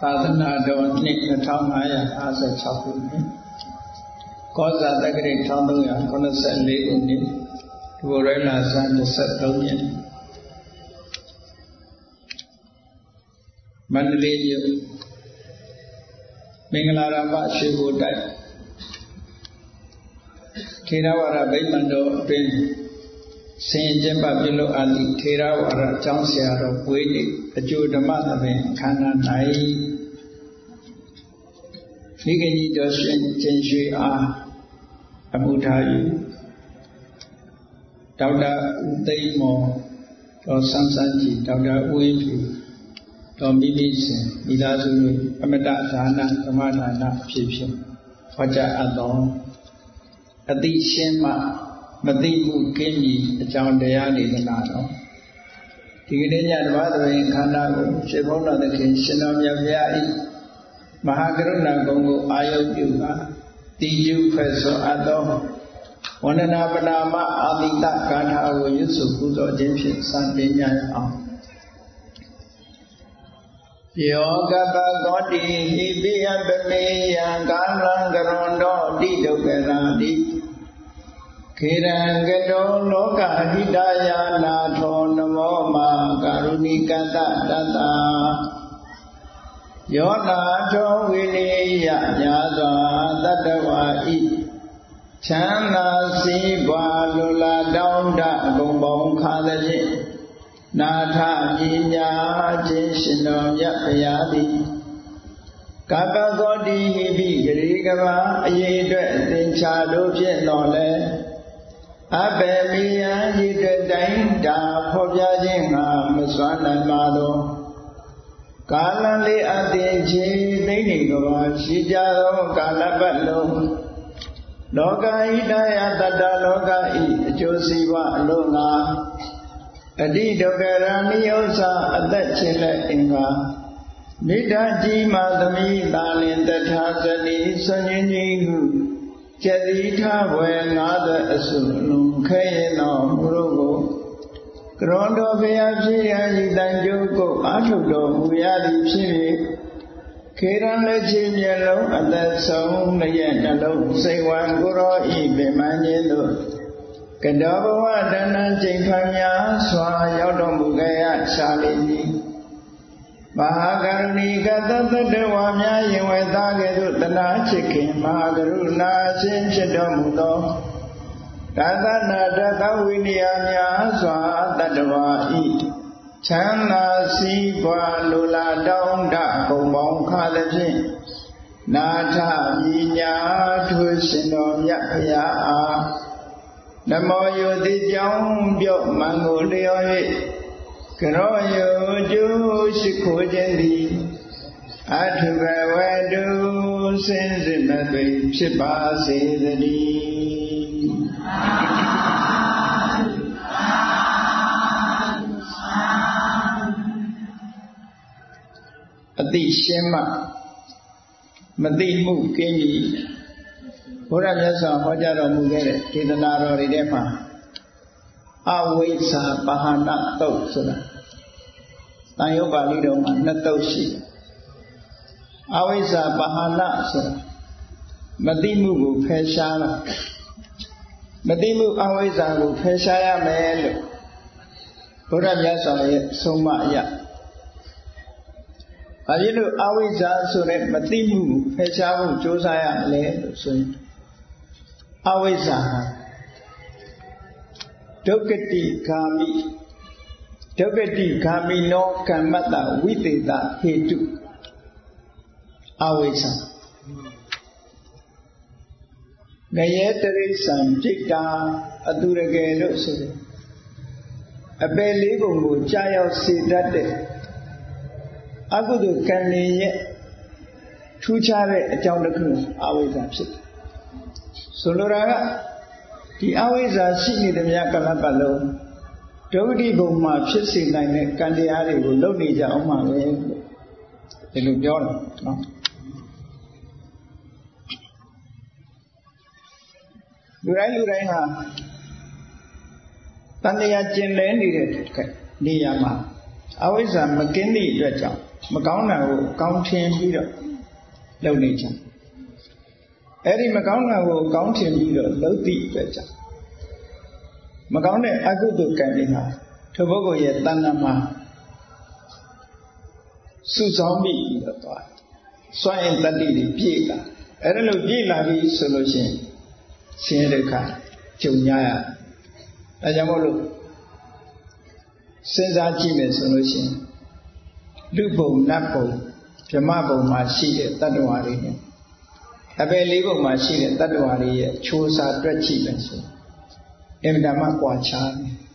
သာသနာတော်နှစ်2556ခုနှစ်ကောဇာတက္ကရာ1384ခုနှစ်ဒီဝရလဇန်23ရက်မန္တလေးမြို့မင်္ဂလာရမရွှေဘိုတိုက်ထေရဝါဒဗိမာန်တော်အတွင်းဆင်ကျင်းပပြုလုပ်အပ်သည့်ထေရဝါဒကျောင်းဆရာတော်ဝေးနေ့အကျိုးဓမ္မသဘင်ခန္ဓာ၌မိခင်ကြီးတော်ရှင်ချင်းရွှေအားအမှုထားယူဒေါက်တာဦးသိန်းမော်တော်ဆန်းဆန်းကြီးဒေါက်တာဦးဝင်းဖြူတော်မိမိစဉ်မိသားစုတို့အမတဒါနဓမ္မဒါနဖြစ်ဟောကြားအပ်သောအသိရှင်းမှမသိမှုကင်းပြီအကြောင်းတရားဒေသနာတော်ဒီကနေ့ညဓမ္မသဘင်ခန္ဓာကိုရှင်ဘုန်းတော်သခင်ရှင်တော်မြတ်ဘုရား၏မဟာကရုဏာဂုဏ်ကိုအာယုပြုပါတည်ယူဖွဲ့ဆိုအပ်သောဝန္ဒနာပနာမအာတိတဂါထာကိုရွတ်ဆိုပူဇော်ခြင်းဖြင့်စတင်ကြရအောင်ယောကပကောတိဟိပိယပမေယံကာလံကရွန်တော်တိဒုက္ခရာတိခေရံကတောလောကဟိတယာနာထောနမောမာကာရုဏိကတတတယောနာထောဝိနိယညာစွာတတ္တဝါဤချမ်းသာစီးပွားလူလာတောင်းတအကုန်ပေါင်းခါသဖြင့်နာထပညာခြင်းရှင်တော်မြတ်ဘုရားသည်ကပ္ပဂောတိဟိပိဂရိကဘာအရေးအတွက်သင်္ချာတို့ဖြင့်တော်လဲအဘေမိယံဤတဲ့တိုင်းတာဖော်ပြခြင်းငါမစွမ်းနိုင်ပါသောကာလလေးအသင်ချေသိနေကဘာရှိကြသောကာလပတ်လုံးလောကဣတယတတ္တလောကဤအကျိုးစီးပွားအလုံးငါအတိဒုက္ခရဏိဥ္စာအသက်ချင်းလက်အင်္ဂါမိဒ္ဓကြီးမာသမီးသာလင်တထာဇနီဆွန်ကြီးကြီးဟုကျတိထဘွယ်50အစုလုံးခဲရင်တော်မူတို့ကိုကရွန်တော်ဘုရားဖြစ်ရည်တန်ကြိုးကိုအာထုတော်မူရသည်ဖြစ်၍ခေရန်လက်ချင်းမျက်လုံးအသက်ဆုံးလျက်နှလုံးစိတ်ဝံကိုရောဤပင်မခြင်းတို့ကတောဘဝတဏ္ဍချိန်ခါများစွာရောက်တော်မူခဲ့ရရှာလိမ့်မည်မဟာကရုဏီကသတ္တဝါများယင်ဝဲသားကဲ့သို့တနာချစ်ခင်မဟာကရုဏာရှင်ဖြစ်တော်မူသောသာသနာတသဝိနည်းများစွာတတ္တဝါဤချမ်းသာစီးပွားလူလာတောင်းတကုံပေါင်းခါသဖြင့်နာထပညာထွေရှင်တော်မြတ်ဘုရားအားနမောယုတိကြောင့်ပြော့မံကိုလျော်၍ကရောယုကျိုးရှိခိုးခြင်းသည်အထုဘဝတုစင်စစ်မသွေဖြစ်ပါစေတည်းအတိရှင်းမှမသိမှုကင်းပြီဘုရားမြတ်စွာဟောကြားတော်မူခဲ့တဲ့ဒေသနာတော်တွေထဲမှာအဝိဇ္ဇာပဟာနတုတ်ဆိုတာတန်ရုပ်ပါဠိတော်မှာနှစ်တုတ်ရှိတယ်အဝိဇ္ဇာပဟာနဆိုတာမသိမှုကိုဖယ်ရှားတာမသိမှုအဝိဇ္ဇာကိုဖယ်ရှားရမယ်လို့ဘုရားမြတ်စွာရဲ့ဆုံးမအရာဘာဖြစ်လို့အဝိဇ္ဇာဆိုတဲ့မသိမှုကိုဖယ်ရှားဖို့ကြိုးစားရမလဲလို့ဆိုရင်အဝိဇ္ဇာဒုက္ခတိဂာမိဒုက္ခတိဂာမိနောကမ္မတ္တဝိသေသဟေတုအဝိဇ္ဇာငရဲတရိစ္ဆာန်ပြိတ္တာအတုရကယ်လို့ဆိုတယ်အပယ်လေးပုံကိုကြာရောက်စေတတ်တဲ့အကုသိုလ်ကံတွေရဲ့ထူးခြားတဲ့အကြောင်းတစ်ခုအဝိဇ္ဇာဖြစ်တယ်ဆိုလိုတာကဒီအဝိဇ္ဇာရှိနေတဲ့မြတ်ကလပ်ပတ်လုံးဒုက္ခတိဘုံမှာဖြစ်စေနိုင်တဲ့ကံတရားတွေကိုလုပ်နေကြအောင်ပါပဲဒီလိုပြောတယ်နော်လူတိုင်းဟာတဏှာကျင်လည်နေတဲ့နေရာမှာအဝိဇ္ဇာမကင်းသည့်အတွက်ကြောင့်မကောင်းတာကိုကောင်းထင်ပြီးတော့လုပ်နေကြအဲ့ဒီမကောင်းတာကိုကောင်းထင်ပြီးတော့လုပ်သည့်အတွက်ကြောင့်မကောင်းတဲ့အကုသိုလ်ကံတွေဟာထိုပုဂ္ဂိုလ်ရဲ့တဏ္ဍာမှာစုဆောင်ပြီးတော့သွားစွန့်ရင်တတ္တိတွေပြည့်လာအဲ့ဒါလို့ပြည့်လာပြီဆိုလို့ရှိရင်ဆင်းရဲဒုက္ခကြုံရဒါကြောင့်မို့လို့စဉ်းစားကြည့်မယ်ဆိုလို့ရှိရင်လူဘုံနတ်ဘုံဗြဟ္မဘုံမှာရှိတဲ့တတ္တဝါတွေနဲ့အပယ်လေးဘုံမှာရှိတဲ့တတ္တဝါတွေရဲ့ချိုးစားတွက်ကြည့်မယ်ဆိုအင်မတန်မှကွာခြား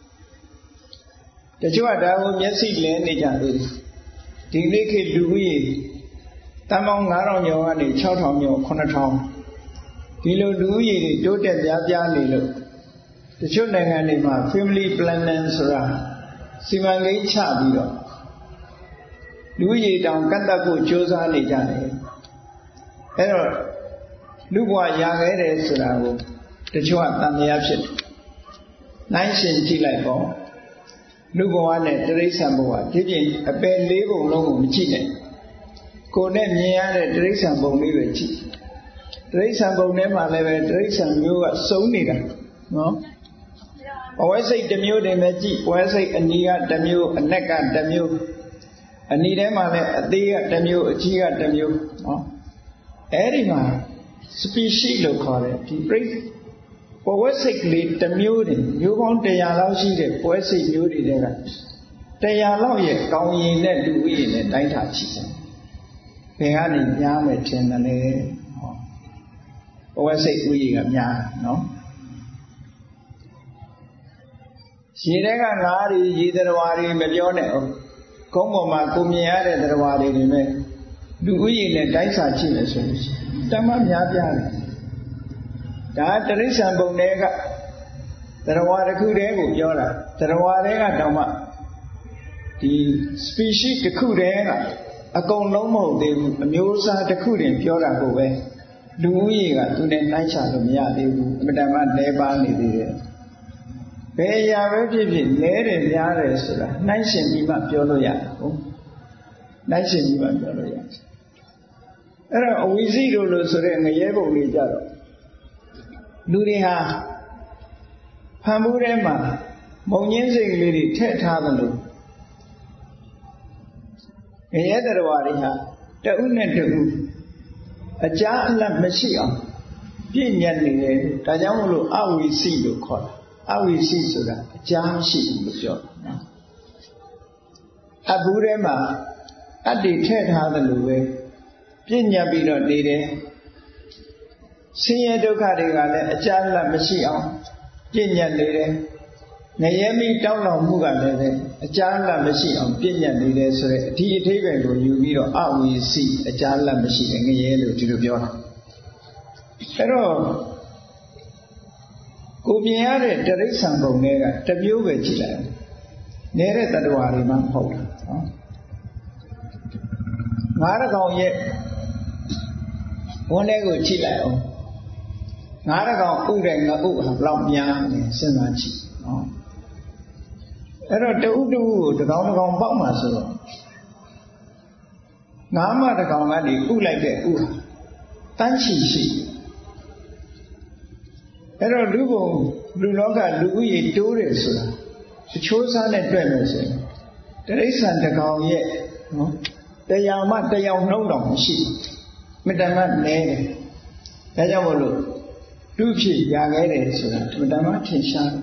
တယ်တချို့ကဒါကိုမျက်စိလဲနေကြသေးတယ်ဒီနေ့ခေတ်လူဦးရေတန်ပေါင်း9000ကျော်ကနေ6000ကျော်9000ဒီလိုလူဦးရေတွေတိုးတက်ပြားနေလို့တချို့နိုင်ငံတွေမှာ family planning ဆိုတာစီမံကိန်းချပြီးတော့လူဦးရေတောင်ကတ်တက်ဖို့ကြိုးစားနေကြတယ်အဲ့တော့လူဘဝရခဲ့တယ်ဆိုတာကိုတချို့ကတန်တရားဖြစ်တယ်နိုင်ရှင်ကြည့်လိုက်ပေါ့လူဘဝနဲ့တိရစ္ဆာန်ဘဝဒီပြင်အပယ်လေးပုံလုံးကိုမကြည့်နဲ့ကိုယ်နဲ့မြင်ရတဲ့တိရစ္ဆာန်ပုံလေးပဲကြည့်တိရစ္ဆာန်ပုံထဲမှာလည်းပဲတိရစ္ဆာန်မျိုးကစုံနေတာနော်ဘဝစိတ်တစ်မျိုးတည်းပဲကြည့်ဘဝစိတ်အနီးကတစ်မျိုးအနက်ကတစ်မျိုးအနီးထဲမှာလည်းအသေးကတစ်မျိုးအကြီးကတစ်မျိုးနော်အဲ့ဒီမှာ species လို့ခေါ်တယ်ဒီဘဝစိတ်ကလေးတစ်မျိုးတည်းမျိုးပေါင်း100လောက်ရှိတဲ့ဘဝစိတ်မျိုးတွေက100လောက်ရဲ့ကောင်းရင်နဲ့လူဦးရေနဲ့တိုင်းတာကြည့်တယ်ဘယ်ကနေများမယ်ထင်တယ်လဲဟောဘဝစိတ်ဦးရေကများနော်ရေထဲကငါးတွေရေသတ္တဝါတွေမပြောနဲ့ဟုတ်ကုန်းပေါ်မှာကိုမြင်ရတဲ့သတ္တဝါတွေနဲ့လူဦးရေနဲ့တိုင်းစာကြည့်မယ်ဆိုလို့ရှိရင်တမများပြားတယ်ဒါတရိစ္ဆာန်ပုံတွေကသတ္တဝါတစ်ခုတည်းကိုပြောတာသတ္တဝါတွေကတောင်မှဒီ species တစ်ခုတည်းကအကုန်လုံးမဟုတ်သေးဘူးအမျိုးအစားတစ်ခုတည်းပြောတာကိုပဲလူဦးရေကသူနဲ့နှိုင်းချလို့မရသေးဘူးအမှန်တမ်းလဲပါနေသေးတယ်ဘယ်အရာပဲဖြစ်ဖြစ်လဲတယ်များတယ်ဆိုတာနှိုင်းရှင်ပြီးမှပြောလို့ရတယ်ဟုတ်နှိုင်းရှင်ပြီးမှပြောလို့ရတယ်အဲ့တော့အဝိဇ္ဇိတို့လို့ဆိုတဲ့ငရဲပုံလေးကြတော့လူတွေဟာဖန်မှုထဲမှာမုံညင်းစိတ်ကလေးတွေထည့်ထားသလိုငရဲတရားတွေဟာတဥနဲ့တဥအကြားအလတ်မရှိအောင်ပြည့်ညတ်နေတယ်ဒါကြောင့်မလို့အဝိစီလို့ခေါ်တာအဝိစီဆိုတာအကြားမရှိဘူးလို့ပြောတာနော်အဘူးထဲမှာအတ္တိထည့်ထားသလိုပဲပြည့်ညတ်ပြီးတော့နေတယ်ဆင်းရဲဒုက္ခတွေကလည်းအကြားအလတ်မရှိအောင်ပြည့်ညတ်နေတယ်ငရဲမိတောင်းလောင်မှုကလည်းပဲအကြားအလတ်မရှိအောင်ပြည့်ညတ်နေတယ်ဆိုတဲ့ဒီအထိပ္ပယ်ကိုယူပြီးတော့အဝိစီအကြားအလတ်မရှိတဲ့ငရဲလို့ဒီလိုပြောတာအဲ့တော့ကိုမြင်ရတဲ့တိရစ္ဆာန်ပုံတွေကတစ်မျိုးပဲကြည့်လိုက်နေတဲ့တ attva တွေမှမဟုတ်ဘူးနော်ငါးရကောင်ရဲ့ဝန်းထဲကိုကြည့်လိုက်အောင်ငါးရကောင်ဥတဲ့ငါဥဟာဘလောက်များနေစဉ်းစားကြည့်နော်အဲ့တော့တဥတူကိုတကောင်ပေါက်မှာဆိုတော့ငါးမတကောင်ကနေဥလိုက်တဲ့ဥဟာတန်းချီရှိအဲ့တော့လူလောကလူဦးရေတိုးတယ်ဆိုတာအချိုးစားနဲ့တွေ့မယ်ဆိုရင်တိရစ္ဆာန်တကောင်ရဲ့နော်တရားမှတရားနှုံးတော်မရှိမတန်မှနဲတယ်ဒါကြောင့်မို့လို့လူဖြစ်ရခဲ့တယ်ဆိုတာမတန်မှထင်ရှားတယ်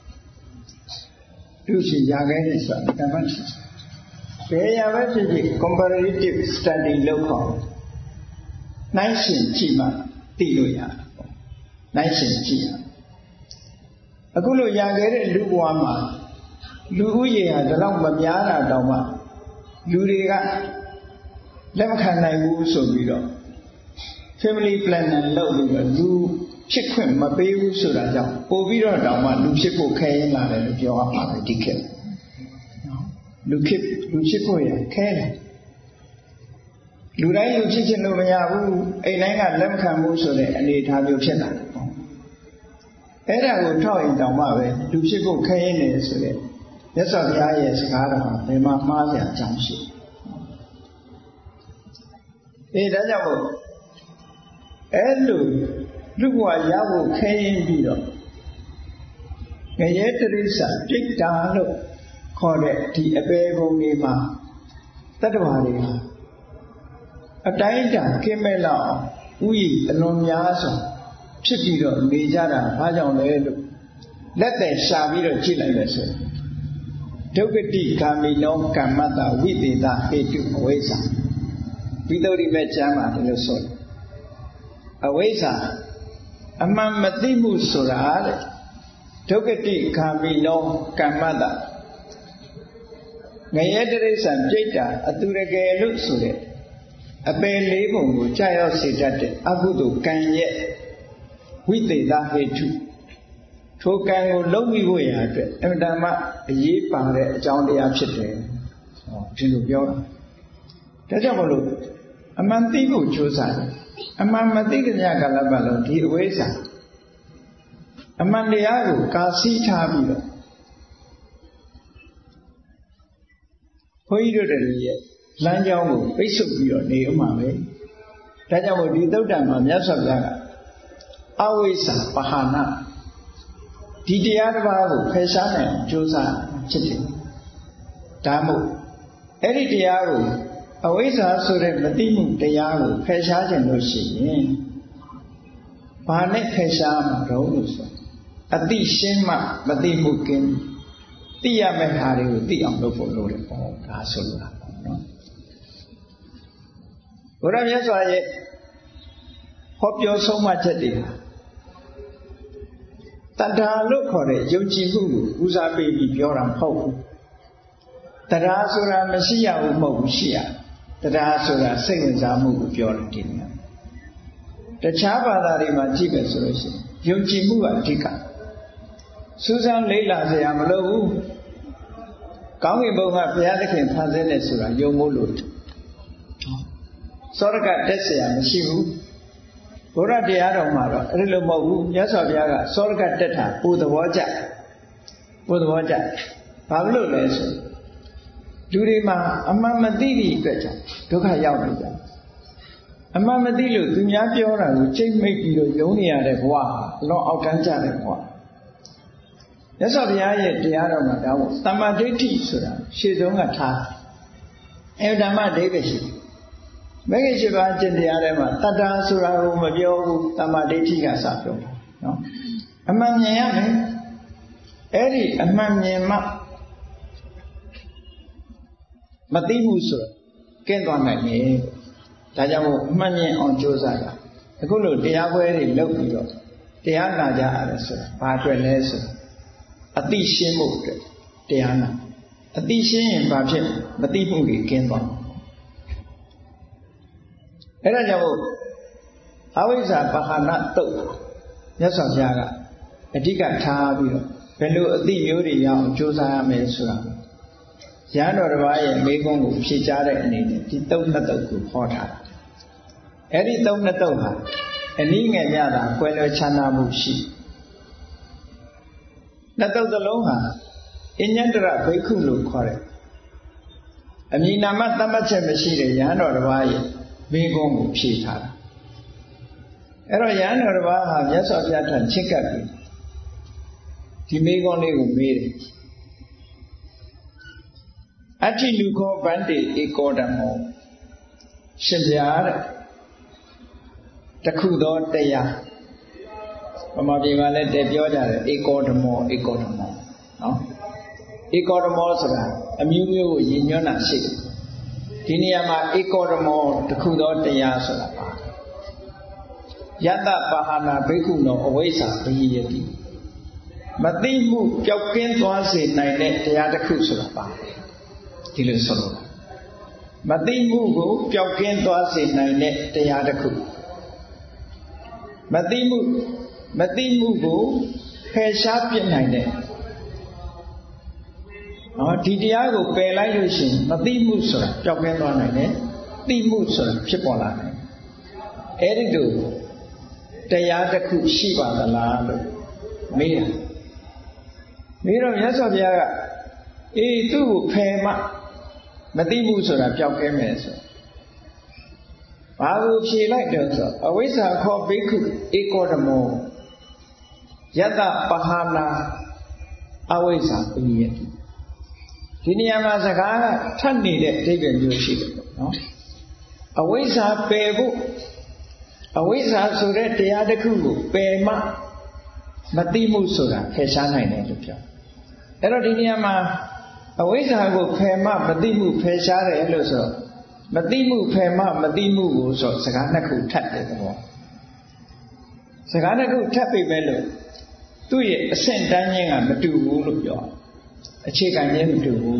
လူဖြစ်ရခဲ့တယ်ဆိုတာမတန်မှထင်ရှားဘယ်ရပဲဖြစ်ဖြစ် comparative study လုပ်ခေါ်နိုင်ရှင်ကြည့်မှသိလို့ရတယ်နိုင်ရှင်ကြည့်ရအခုလိုရခဲ့တဲ့လူဘဝမှာလူဦးရေဟာဒီလောက်မများတာတောင်မှလူတွေကလက်မခံနိုင်ဘူးဆိုပြီးတော့ family planning လုပ်ပြီးတော့လူဖြစ်ခွင့်မပေးဘူးဆိုတာကြောင့်ပို့ပြီးတော့တောင်မှလူဖြစ်ဖို့ခဲရင်လာတယ်လို့ပြောရမှာပဲဒီခေတ်နော်လူဖြစ်ဖို့ရခဲတယ်လူတိုင်းလူဖြစ်ချင်လို့မရဘူးအိမ်တိုင်းကလက်မခံဘူးဆိုတဲ့အနေအထားမျိုးဖြစ်လာတယ်အဲ့ဒါကိုထောက်ရင်တောင်မှပဲလူဖြစ်ဖို့ခဲရင်နေဆိုတဲ့မြတ်စွာဘုရားရဲ့စကားတော်ဟာဘယ်မှာမှားစရာအကြောင်းရှိဒါကြောင့်မို့အဲ့လိုလူဘဝရဖို့ခဲရင်ပြီးတော့ငရဲတရိစ္ဆာန်ပြိတ္တာလို့ခေါ်တဲ့ဒီအပေဘုံတွေမှာတတ္တဝါတွေဟာအတိုင်းအတာကင်းမဲ့လောက်ဥယျာဉ်အလွန်များစွာဖြစ်ပြီးတော့နေကြတာဘာကြောင့်လဲလို့လက်သက်ရှာပြီးတော့ကြည့်လိုက်လို့ဆိုဒုက္ခတိကာမိနောကမ္မတဝိသေသဟေတုအဝိဇ္ဇာဝိသုဒ္ဓိမဲ့ကျမ်းပါတယ်လို့ဆိုတယ်အဝိဇ္ဇာအမှန်မသိမှုဆိုတာတဲ့ဒုက္ခတိကာမိနောကမ္မတငရဲတရိစ္ဆာန်ပြိတ္တာအတူတကယ်လို့ဆိုတဲ့အပယ်လေးပုံကိုကြာရောက်စေတတ်တဲ့အကုသိုလ်ကံရဲ့ဝိသေသဟေတုထိုကံကိုလုံးမိဖို့ရအတွက်အမှန်တမ်းအရေးပါတဲ့အကြောင်းတရားဖြစ်တယ်ဒီလိုပြောတာဒါကြောင့်မလို့အမှန်သိဖို့ကြိုးစားတယ်အမှန်မသိတဲ့ညကာလပတ်လုံးဒီအဝိဇ္ဇာအမှန်တရားကိုကာစီးထားပြီးတော့ဘုန်းကြီးတို့တွေရဲ့လမ်းကြောင်းကိုပိတ်ဆို့ပြီးတော့နေအောင်ပါပဲဒါကြောင့်မို့ဒီသုတ်တံမှာမြတ်စွာဘုရားကအဝိဇ္ဇာပဟာနဒီတရားတစ်ပါးကိုဖယ်ရှားနိုင်ကြိုးစားဖြစ်တယ်ဒါမို့အဲ့ဒီတရားကိုအဝိဇ္ဇာဆိုတဲ့မသိမှုတရားကိုဖယ်ရှားခြင်းလို့ရှိရင်ဘာနဲ့ဖယ်ရှားမှာတော့လို့ဆိုအသိရှင်းမှမသိမှုကင်းသိရမယ့်ဟာတွေကိုသိအောင်လုပ်ဖို့လိုတယ်ပေါ့ဒါဆိုလိုတာပေါ့နော်ဘုရားမြတ်စွာရဲ့ဟောပြောဆုံးမချက်တွေဟာတဏ္ဍာလို့ခေါ်တဲ့ယုံကြည်မှုကိုဦးစားပေးပြီးပြောတာမဟုတ်ဘူးတရားဆိုတာမရှိရဘူးမဟုတ်ဘူးရှိရတရားဆိုတာစိတ်ဝင်စားမှုကိုပြောတယ်ဒီနေ့တခြားဘာသာတွေမှာကြည့်ပဲဆိုလို့ရှိရင်ယုံကြည်မှုကအဓိကစူးစမ်းလေ့လာစရာမလိုဘူးကောင်းကင်ဘုံကဘုရားသခင်ဖန်ဆင်းတယ်ဆိုတာယုံဖို့လိုတယ်စောရကတက်เสียမရှိဘူးဘုရားတရားတော်မှာတော့အဲ့လိုမဟုတ်ဘူးမြတ်စွာဘုရားကစောရကတက်တာပူသဘောကျဘာလို့လဲဆိုလူတွေမှာအမှန်မသိတဲ့အတွက်ကြောင့်ဒုက္ခရောက်နေကြအမှန်မသိလို့သူများပြောတာကိုချိန်မိတ်ပြီးတော့ယုံနေရတဲ့ဘဝအလွန်အောက်တန်းကြတဲ့ဘဝမြတ်စွာဘုရားရဲ့တရားတော်မှာဒါမို့သမ္မာဒိဋ္ဌိဆိုတာရှေ့ဆုံးကထားဓမ္မဒိဋ္ဌိရှိမဂ္ဂင်၈ပါးကျင့်တရားထဲမှာတတ္တာဆိုတာကိုမပြောဘူးသမ္မာဒိဋ္ဌိကစပြောတာနော်အမှန်မြင်ရမယ်အဲ့ဒီအမှန်မြင်မှမသိမှုဆိုကင်းသွားနိုင်တယ်ဒါကြောင့်မို့အမှန်မြင်အောင်ကြိုးစားတာအခုလိုတရားပွဲတွေလုပ်ပြီးတော့တရားနာကြရတယ်ဆိုတာဘာအတွက်လဲဆိုအသိရှင်းမှုအတွက်တရားနာအသိရှင်းရင်ဘာဖြစ်မသိမှုတွေကင်းသွားအဲ့ဒါကြောင့်မို့အဝိဇ္ဇာပဟာနတုတ်မြတ်စွာဘုရားကအဓိကထားပြီးတော့ဘယ်လိုအသိမျိုးတွေရအောင်ကြိုးစားရမယ်ဆိုတာရဟန်းတော်တစ်ပါးရဲ့မိကုံးကိုဖြေကြားတဲ့အနေနဲ့ဒီတုတ်နှစ်တုတ်ကိုဟောထားတာအဲ့ဒီတုတ်နှစ်တုတ်ဟာအနည်းငယ်များတာကွယ်လွယ်ခြားနာမှုရှိနှစ်တုတ်သလုံးဟာအညတရဘိက္ခုလို့ခေါ်တယ်အမည်နာမသတ်မှတ်ချက်မရှိတဲ့ရဟန်းတော်တစ်ပါးရဲ့မိကုံးကိုဖြေထားတာအဲ့တော့ရဟန်းတော်တစ်ပါးဟာမြတ်စွာဘုရားထံချစ်ကပ်ပြီးဒီမိကုံးလေးကိုမေးတယ်အဋ္ဌိလူခောဗန္တိဧကောဓမ္မောရှင်ဗျာတဲ့တခုသောတရားဗမာပြည်မှာလည်းတပြောကြတယ်ဧကောဓမ္မောနော်ဧကောဓမ္မောဆိုတာအမျိုးမျိုးကိုရည်ညွှန်းတာရှိတယ်ဒီနေရာမှာဧကောဓမ္မောတခုသောတရားဆိုတာပါယတပါဟနာဘိက္ခုနောအဝိဇ္ဇာဘိယတိမသိမှုပျောက်ကင်းသွားစေနိုင်တဲ့တရားတစ်ခုဆိုတာပါတယ်ဒီလိုဆိုလို့မသိမှုကိုပျောက်ကင်းသွားစေနိုင်တဲ့တရားတစ်ခုမသိမှုကိုဖယ်ရှားပြစ်နိုင်တဲ့ဒီတရားကိုပယ်လိုက်လို့ရှိရင်မသိမှုဆိုတာပျောက်ကင်းသွားနိုင်တယ်သိမှုဆိုတာဖြစ်ပေါ်လာတယ်အဲ့ဒီလိုတရားတစ်ခုရှိပါသလားလို့မေးတော့မြတ်စွာဘုရားကသူ့ကိုဖယ်မှမသိမှုဆိုတာပျောက်ကင်းမယ်ဆိုဘာကိုဖြေလိုက်တယ်ဆိုအဝိဇ္ဇာခောဘိက္ခုဧကောဓမောယတပဟာနာအဝိဇ္ဇာပိယတိဒီနေရာမှာစကားကထပ်နေတဲ့အဓိပ္ပာယ်မျိုးရှိတယ်ပေါ့နော်အဝိဇ္ဇာပယ်ဖို့အဝိဇ္ဇာဆိုတဲ့တရားတစ်ခုကိုပယ်မှမသိမှုဆိုတာဖယ်ရှားနိုင်တယ်လို့ပြောအဲ့တော့ဒီနေရာမှာအဝိဇ္ဇာကိုဖယ်မှမသိမှုဖယ်ရှားတယ်လို့ဆိုမသိမှုဖယ်မှမသိမှုကိုဆိုစကားနှစ်ခုထပ်တယ်ပေါ့စကားနှစ်ခုထပ်ပြီပဲလို့သူ့ရဲ့အဆင့်တန်းချင်းကမတူဘူးလို့ပြောအခြေခံချင်းမတူဘူး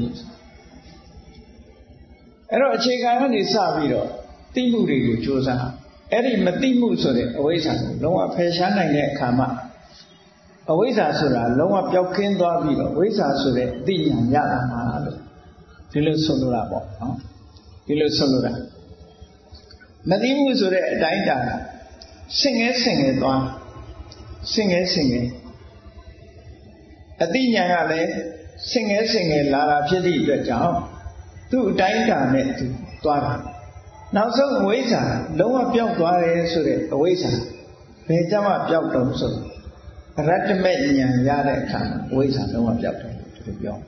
အဲ့တော့အခြေခံကနေစပြီးတော့သိမှုတွေကိုကြိုးစားအဲ့ဒီမသိမှုဆိုတဲ့အဝိဇ္ဇာကိုလုံးဝဖယ်ရှားနိုင်တဲ့အခါမှာအဝိဇ္ဇာဆိုတာလုံးဝပျောက်ကင်းသွားပြီးတော့ဝိဇ္ဇာဆိုတဲ့အသိဉာဏ်ရလာမှာလို့ဒီလိုဆိုလိုတာပေါ့နော်ဒီလိုဆိုလိုတာမသိမှုဆိုတဲ့အတိုင်းတာဆင့်ငဲသွားဆင့်ငဲအသိဉာဏ်ကလည်းဆင့်ငဲလာတာဖြစ်သည့်အတွက်ကြောင့်သူ့အတိုင်းတာနဲ့သူသွားတာနောက်ဆုံးအဝိဇ္ဇာလုံးဝပျောက်သွားတယ်ဆိုတဲ့အဝိဇ္ဇာဘယ်ကြမှာပျောက်တော့ဆိုအရတ္တမေဉာဏ်ရတဲ့အခါမှာအဝိဇ္ဇာလုံးဝပျောက်တယ်သူပြော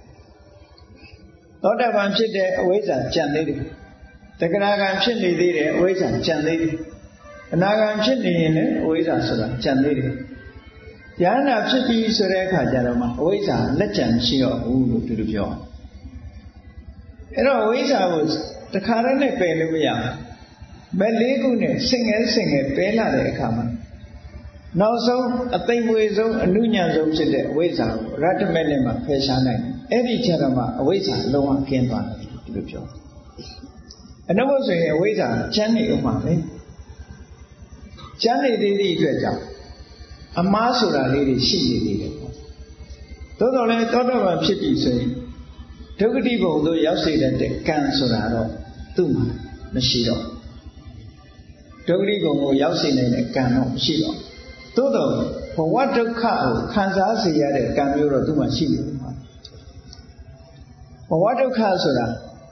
သောတာပန်ဖြစ်တဲ့အဝိဇ္ဇာကျန်သေးတယ်တဂရဂံဖြစ်နေသေးတယ်အဝိဇ္ဇာကျန်သေးတယ်အနာဂံဖြစ်နေရင်လည်းအဝိဇ္ဇာဆိုတာကျန်သေးတယ်ဉာဏ်နာဖြစ်ပြီးဆိုတဲ့အခါကျတော့မှအဝိဇ္ဇာလက်ကျန်ရှိတော့ဘူးလို့သူတို့ပြောအဲ့တော့အဝိဇ္ဇာကိုတခါတည်းနဲ့ပယ်လို့မရဘူးဘယ်လေးခုနဲ့ဆင့်ငဲပယ်လာတဲ့အခါမှာနောက်ဆုံးအသိမွေဆုံးအနုညံဆုံးဖြစ်တဲ့အဝိဇ္ဇာကိုရတ္တမေနဲ့မှဖယ်ရှားနိုင်တယ်အဲ့ဒီကျတော့မှအဝိဇ္ဇာလုံးဝကင်းသွားတယ်ဒီလိုပြောအနုဘုဆိုရင်အဝိဇ္ဇာကျန်နေဥမှာပဲကျန်နေသေးသည့်အတွက်ကြောင့်အမားဆိုတာလေးတွေရှိနေသေးတယ်ပေါ့သို့တော်လည်းသောတာပန်ဖြစ်ပြီဆိုရင်ဒုက္ခတိဘုံတို့ရောက်စေတဲ့ကံဆိုတာတော့သူ့မှာမရှိတော့ဒုက္ခတိဘုံကိုရောက်စေနိုင်တဲ့ကံတော့မရှိတော့သို့တော်ဘဝဒုက္ခကိုခံစားစေရတဲ့ကံမျိုးတော့သူ့မှာရှိနေတယ်ဘဝဒုက္ခဆိုတာ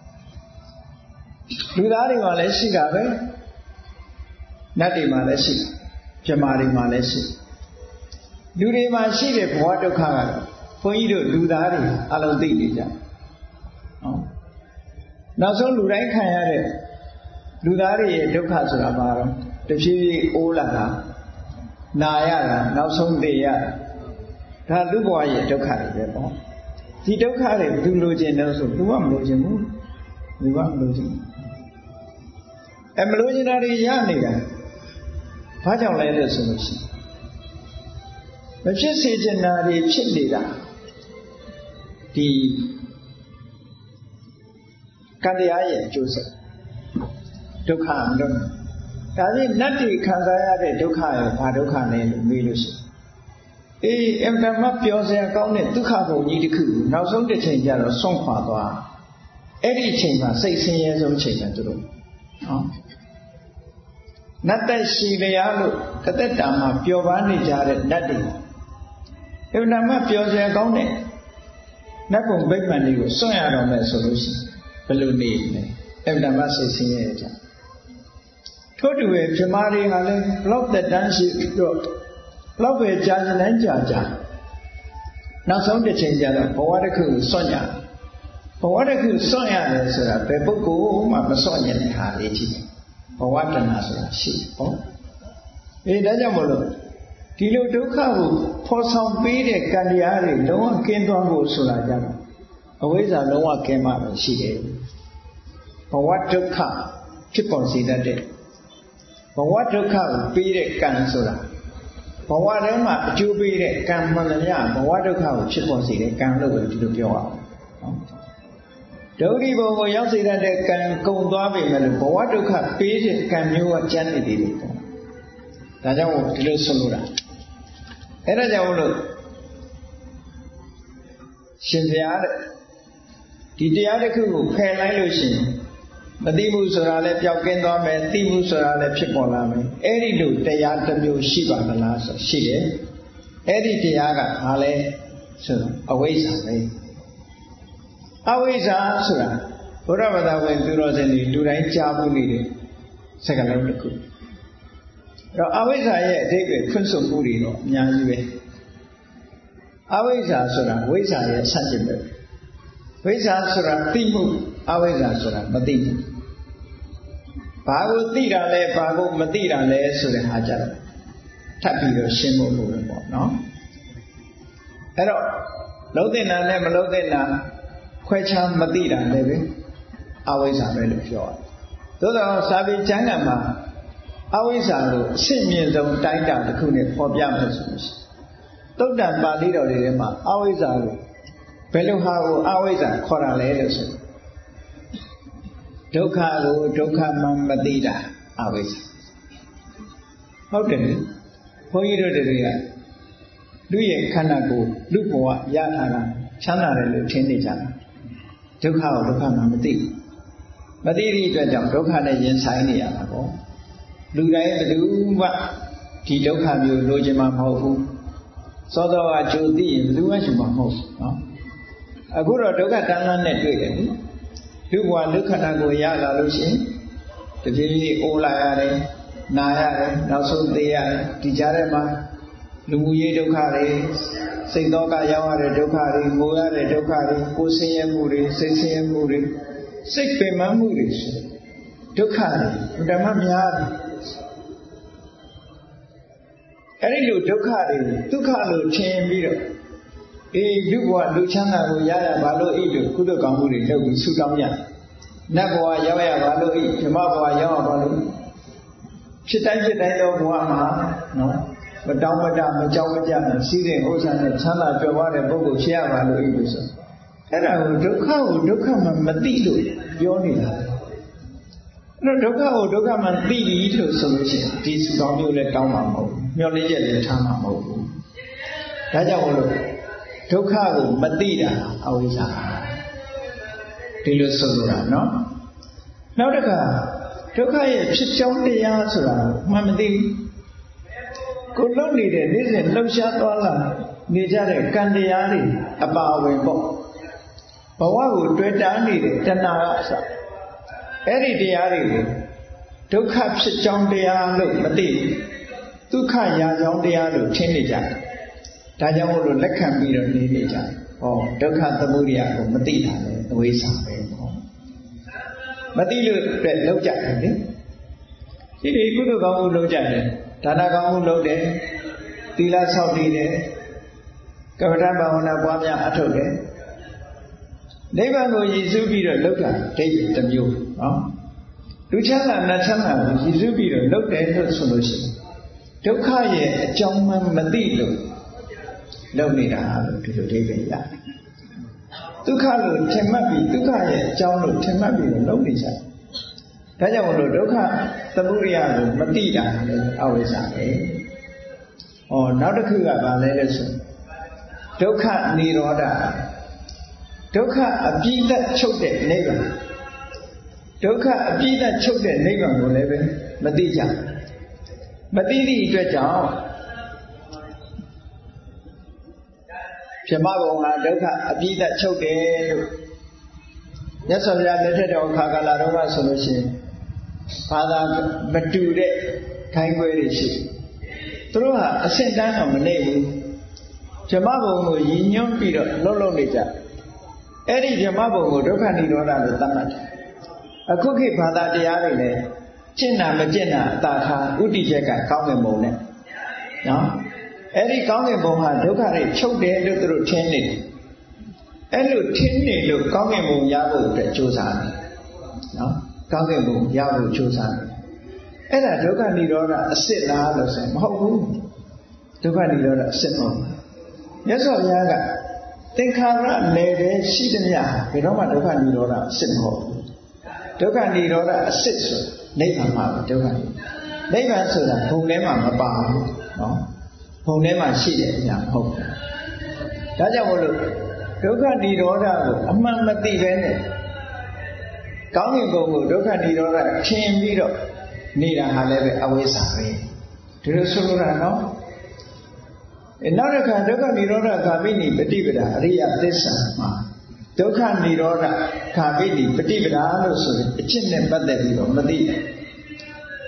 လူသားတွေမှာလည်းရှိတာပဲနတ်တွေမှာလည်းရှိပြမာတွေမှာလည်းရှိလူတွေမှာရှိတဲ့ဘဝဒုက္ခကတော့ဘုန်းကြီးတို့လူသားတွေအလုံးသိနေကြနောက်ဆုံးလူတိုင်းခံရတဲ့လူသားတွေရဲ့ဒုက္ခဆိုတာဘာတော့တဖြည်းဖြည်းအိုးလာတာနာရတာနောက်ဆုံးသေရတာဒါလူဘဝရဲ့ဒုက္ခတွေပဲပေါ့ဒီဒုက္ခတွေသူလိုချင်တယ်ဆိုသူကမလိုချင်ဘူးသူကမလိုချင်မလိုချင်တာတွေရနေတာဘာကြောင့်လဲလို့ဆိုလို့ရှိရင်မဖြစ်စေချင်တာတွေဖြစ်နေတာဒီကံတရားရဲ့အကျိုးဆက်ဒုက္ခမလို့ဒါဖြင့်နတ်တွေခံစားရတဲ့ဒုက္ခရဲ့ဘာဒုက္ခလဲလို့မေးလို့ရှိရင်အင်တာမပျော်စရာကောင်းတဲ့ဒုက္ခဘုံကြီးတစ်ခုနောက်ဆုံးတစ်ချိန်ကျတော့ဆွန့်ခွာသွားအဲ့ဒီအချိန်မှာစိတ်ဆင်းရဲဆုံးချိန်ပဲသူတို့နော်နတ်သက်ရှိလျားလို့တသက်တာမှာပျော်ပါနေကြတဲ့နတ်တွေအင်တာမပျော်စရာကောင်းတဲ့နတ်ဘုံဗိမာန်တွေကိုစွန့်ရတော့မယ်ဆိုလို့ရှိရင်ဘယ်လိုနေလဲအင်တာမစိတ်ဆင်းရဲကြထို့တူပဲပြမာတွေကလည်းဘလောက်သက်တမ်းရှိတော့လောက်ပဲကြာနိုင်ကြာနောက်ဆုံးတစ်ချိန်ကျတော့ဘဝတစ်ခုကိုစွန့်ရဘဝတစ်ခုစွန့်ရတယ်ဆိုတာဘယ်ပုဂ္ဂိုလ်မှမစွန့်နိုင်တဲ့ဟာလေးကြီးဘဝတဏှာဆိုတာရှိတယ်ပေါ့ဒါကြောင့်မလို့ဒီလိုဒုက္ခကိုဖော်ဆောင်ပေးတဲ့ကံတရားတွေလုံးဝကင်းသွားဖို့ဆိုတာကြတော့အဝိဇ္ဇာလုံးဝကင်းမှပဲရှိတယ်ဘဝဒုက္ခဖြစ်ပေါ်စေတတ်တဲ့ဘဝဒုက္ခကိုပေးတဲ့ကံဆိုတာဘဝထဲမှာအကျိုးပေးတဲ့ကံမှန်သမျှဘဝဒုက္ခကိုဖြစ်ပေါ်စေတဲ့ကံလို့ပဲဒီလိုပြောအောင်ဒုက္ခဘုံကိုရောက်စေတတ်တဲ့ကံကုန်သွားပြီမဲ့လို့ဘဝဒုက္ခပေးတဲ့ကံမျိုးကကျန်နေသေးတယ်ဒါကြောင့်ဒီလိုဆိုလိုတာအဲ့ဒါကြောင့်လို့ရှင်ဘုရားတဲ့ဒီတရားတစ်ခုကိုဖယ်လိုက်လို့ရှိရင်မသိမှုဆိုတာလည်းပျောက်ကင်းသွားမယ်သိမှုဆိုတာလည်းဖြစ်ပေါ်လာမယ်အဲ့ဒီလိုတရားတစ်မျိုးရှိပါမလားဆိုရှိတယ်အဲ့ဒီတရားကဘာလဲဆိုတော့အဝိဇ္ဇာပဲအဝိဇ္ဇာဆိုတာဘုရားဘာသာဝင်သူတော်စင်တွေလူတိုင်းကြားဖို့နေတယ်စကားလုံးတစ်ခုတော့အဝိဇ္ဇာရဲ့အဓိပ္ပာယ်ဖွင့်ဆိုမှုတွေတော့အများကြီးပဲအဝိဇ္ဇာဆိုတာဝိဇ္ဇာရဲ့ဆန့်ကျင်ဘက်ဝိဇ္ဇာဆိုတာသိမှုအဝိဇ္ဇာဆိုတာမသိမှုဘာကိုသိတာလဲဘာကိုမသိတာလဲဆိုတဲ့ဟာကြတော့ထပ်ပြီးတော့ရှင်းဖို့လိုတယ်ပေါ့နော်အဲ့တော့လုံးသိတာနဲ့မလုံးသိတာခွဲခြားမသိတာလည်းပဲအဝိဇ္ဇာပဲလို့ပြောရတယ်သို့သော်စာပေကျမ်းဂန်မှာအဝိဇ္ဇာကိုအရှင်းမြင့်ဆုံးတိုင်းတာတစ်ခုနဲ့ပေါ်ပြမယ်ဆိုလို့ရှိရင်သုတ်တံပါဠိတော်တွေထဲမှာအဝိဇ္ဇာကိုဘယ်လိုဟာကိုအဝိဇ္ဇာခေါ်တာလဲလို့ဆိုဒုက္ခကိုဒုက္ခမှမသိတာအဝိဇ္ဇာဟုတ်တယ်ဘုန်းကြီးတို့တွေကလူရဲ့ခန္ဓာကိုယ်လူဘဝရထားတာချမ်းသာတယ်လို့ထင်နေကြတာဒုက္ခကိုဒုက္ခမှမသိမသိတဲ့အတွက်ကြောင့်ဒုက္ခနဲ့ရင်ဆိုင်နေရတာပေါ့လူတိုင်းဘယ်သူမှဒီဒုက္ခမျိုးလိုချင်မှာမဟုတ်ဘူးစောစောကကြိုသိရင်ဘယ်သူမှရှိမှာမဟုတ်ဘူးနော်အခုတော့ဒုက္ခတန်းလန်းနဲ့တွေ့တယ်လူဘဝဒုက္ခနာကိုရလာလို့ရှိရင်တပြေးပြေးအိုးလာရတယ်နာရတယ်နောက်ဆုံးသေရတယ်ဒီကြားထဲမှာလူမှုရေးဒုက္ခတွေစိတ်သောကရောက်ရတဲ့ဒုက္ခတွေငိုရတဲ့ဒုက္ခတွေကိုယ်ဆင်းရဲမှုတွေစိတ်ဆင်းရဲမှုတွေစိတ်ပင်ပန်းမှုတွေဒုက္ခတွေဓမ္မများတယ်အဲ့ဒီလိုဒုက္ခတွေဒုက္ခလို့ထင်ပြီးတော့လူဘဝလူချမ်းသာကိုရရပါလို့ဤလို့ကုသိုလ်ကောင်းမှုတွေလုပ်ပြီးဆုတောင်းကြနတ်ဘဝရောက်ရပါလို့ဤဓမ္မဘဝရောက်ရပါလို့ဖြစ်တိုင်းသောဘဝမှာနော်မတောင်းမတမကြောက်မကြနဲ့စီးတဲ့ဥစ္စာနဲ့ချမ်းသာကြွယ်ဝတဲ့ပုဂ္ဂိုလ်ဖြစ်ရပါလို့ဤလို့ဆိုအဲ့ဒါကိုဒုက္ခမှမသိလို့ပြောနေတာအဲ့တော့ဒုက္ခကိုဒုက္ခမှသိပြီလို့ဆိုလို့ရှိရင်ဒီဆုတောင်းမျိုးလည်းတောင်းမှာမဟုတ်ဘူးမျှော်လင့်ချက်လည်းထားမှာမဟုတ်ဘူးဒါကြောင့်မို့လို့ဒုက္ခကိုမသိတာအဝိဇ္ဇာဒီလိုဆိုလိုတာနော်နောက်တစ်ခါဒုက္ခရဲ့ဖြစ်ကြောင်းတရားဆိုတာမှမသိဘူးကိုလုံနေတဲ့နေ့စဉ်လှုပ်ရှားသွားလာနေကြတဲ့ကံတရားတွေအပါအဝင်ပေါ့ဘဝကိုတွေ့တာနေတဲ့တဏှာကအစအဲ့ဒီတရားတွေကိုဒုက္ခဖြစ်ကြောင်းတရားလို့မသိဒုက္ခရာကြောင်းတရားလို့ထင်နေကြတယ်ဒါကြောင့်မို့လို့လက်ခံပြီးတော့နေနေကြတယ်ဟောဒုက္ခသမုဒယကိုမသိတာလေအဝိဇ္ဇာပဲပေါ့မသိလို့အတွက်လောက်ကြတယ်လေဒီကုသိုလ်ကောင်းမှုလုပ်ကြတယ်ဒါနကောင်းမှုလုပ်တယ်သီလဆောက်တည်တယ်ကမ္မဋ္ဌာန်းဘာဝနာပွားများအထုတ်တယ်နိဗ္ဗာန်ကိုရည်စူးပြီးတော့လုပ်တာဒိဋ္ဌိတစ်မျိုးနော်လူချမ်းသာနတ်ချမ်းသာကိုရည်စူးပြီးတော့လုပ်တယ်လို့ဆိုလို့ရှိရင်ဒုက္ခရဲ့အကြောင်းမှမသိလို့လုပ်နေတာလို့ဒီလိုဒိဋ္ဌိရတယ်ဒုက္ခလို့ထင်မှတ်ပြီးဒုက္ခရဲ့အကြောင်းလို့ထင်မှတ်ပြီးတော့လုပ်နေကြတယ်ဒါကြောင့်မို့လို့ဒုက္ခသမုဒယကိုမသိတာလည်းအဝိဇ္ဇာပဲ။နောက်တစ်ခုကဘာလဲလို့ဆိုဒုက္ခនិရောဓဒုက္ခအပြည့်သက်ချုပ်တဲ့နိဗ္ဗာန်ဒုက္ခအပြည့်သက်ချုပ်တဲ့နိဗ္ဗာန်ကိုလည်းပဲမသိကြမသိသည့်အတွက်ကြောင့်ပြမဘုံဟာဒုက္ခအပြည့်သက်ချုပ်တယ်လို့မြတ်စွာဘုရားလက်ထက်တော်ခါကာလတော်ကဆိုလို့ရှိရင်ဘာသာမတူတဲ့ခိုင်းခွဲတွေရှိသူတို့ဟာအစင်တန်းတော့မနေဘူးဓမ္မဘုံကိုရည်ညွှန်းပြီးတော့လှုပ်နေကြအဲ့ဒီဓမ္မဘုံကိုဒုက္ခនិရောဓလို့သတ်မှတ်တယ်အခုခေတ်ဘာသာတရားတွေလည်းကျင့်တာမကျင့်တာအတာထားဥတည်ချက်ကကောင်းတဲ့ဘုံနဲ့နော်အဲ့ဒီကောင်းတဲ့ဘုံဟာဒုက္ခတွေချုပ်တယ်လို့သူတို့ထင်နေတယ်အဲ့လိုထင်းနေလို့ကောင်းကင်ဘုံရဖို့အတွက်ကြိုးစားတယ်နော်ကောင်းကင်ဘုံရဖို့ကြိုးစားတယ်အဲ့ဒါဒုက္ခនិရောဓအစစ်လားလို့ဆိုမဟုတ်ဘူးဒုက္ခនិရောဓအစစ်မဟုတ်ဘူးမြတ်စွာဘုရားကသင်္ခါရနယ်တဲ့ရှိသမျှဘယ်တော့မှဒုက္ခនិရောဓအစစ်မဟုတ်ဘူးဒုက္ခនិရောဓအစစ်ဆိုနိဗ္ဗာန်မှာဒုက္ခနိဗ္ဗာန်ဆိုတာဘုံထဲမှာမပါဘူးနော်ဘုံထဲမှာရှိတဲ့အရာမဟုတ်ဘူးဒါကြောင့်မို့လို့ဒုက္ခនិရောဓကိုအမှန်မသိပဲနဲ့ကောင်းကင်ဘုံကိုဒုက္ခនិရောဓထင်ပြီးတော့နေတာဟာလည်းပဲအဝိဇ္ဇာပဲဒီလိုဆိုလိုတာနော်နောက်တစ်ခါဒုက္ခនិရောဓဂါမိနိပฏิပဒါအရိယသစ္စာမှာဒုက္ခនិရောဓဂါမိနိပฏิပဒါလို့ဆိုရင်အကျင့်နဲ့ပတ်သက်ပြီးတော့မသိတယ်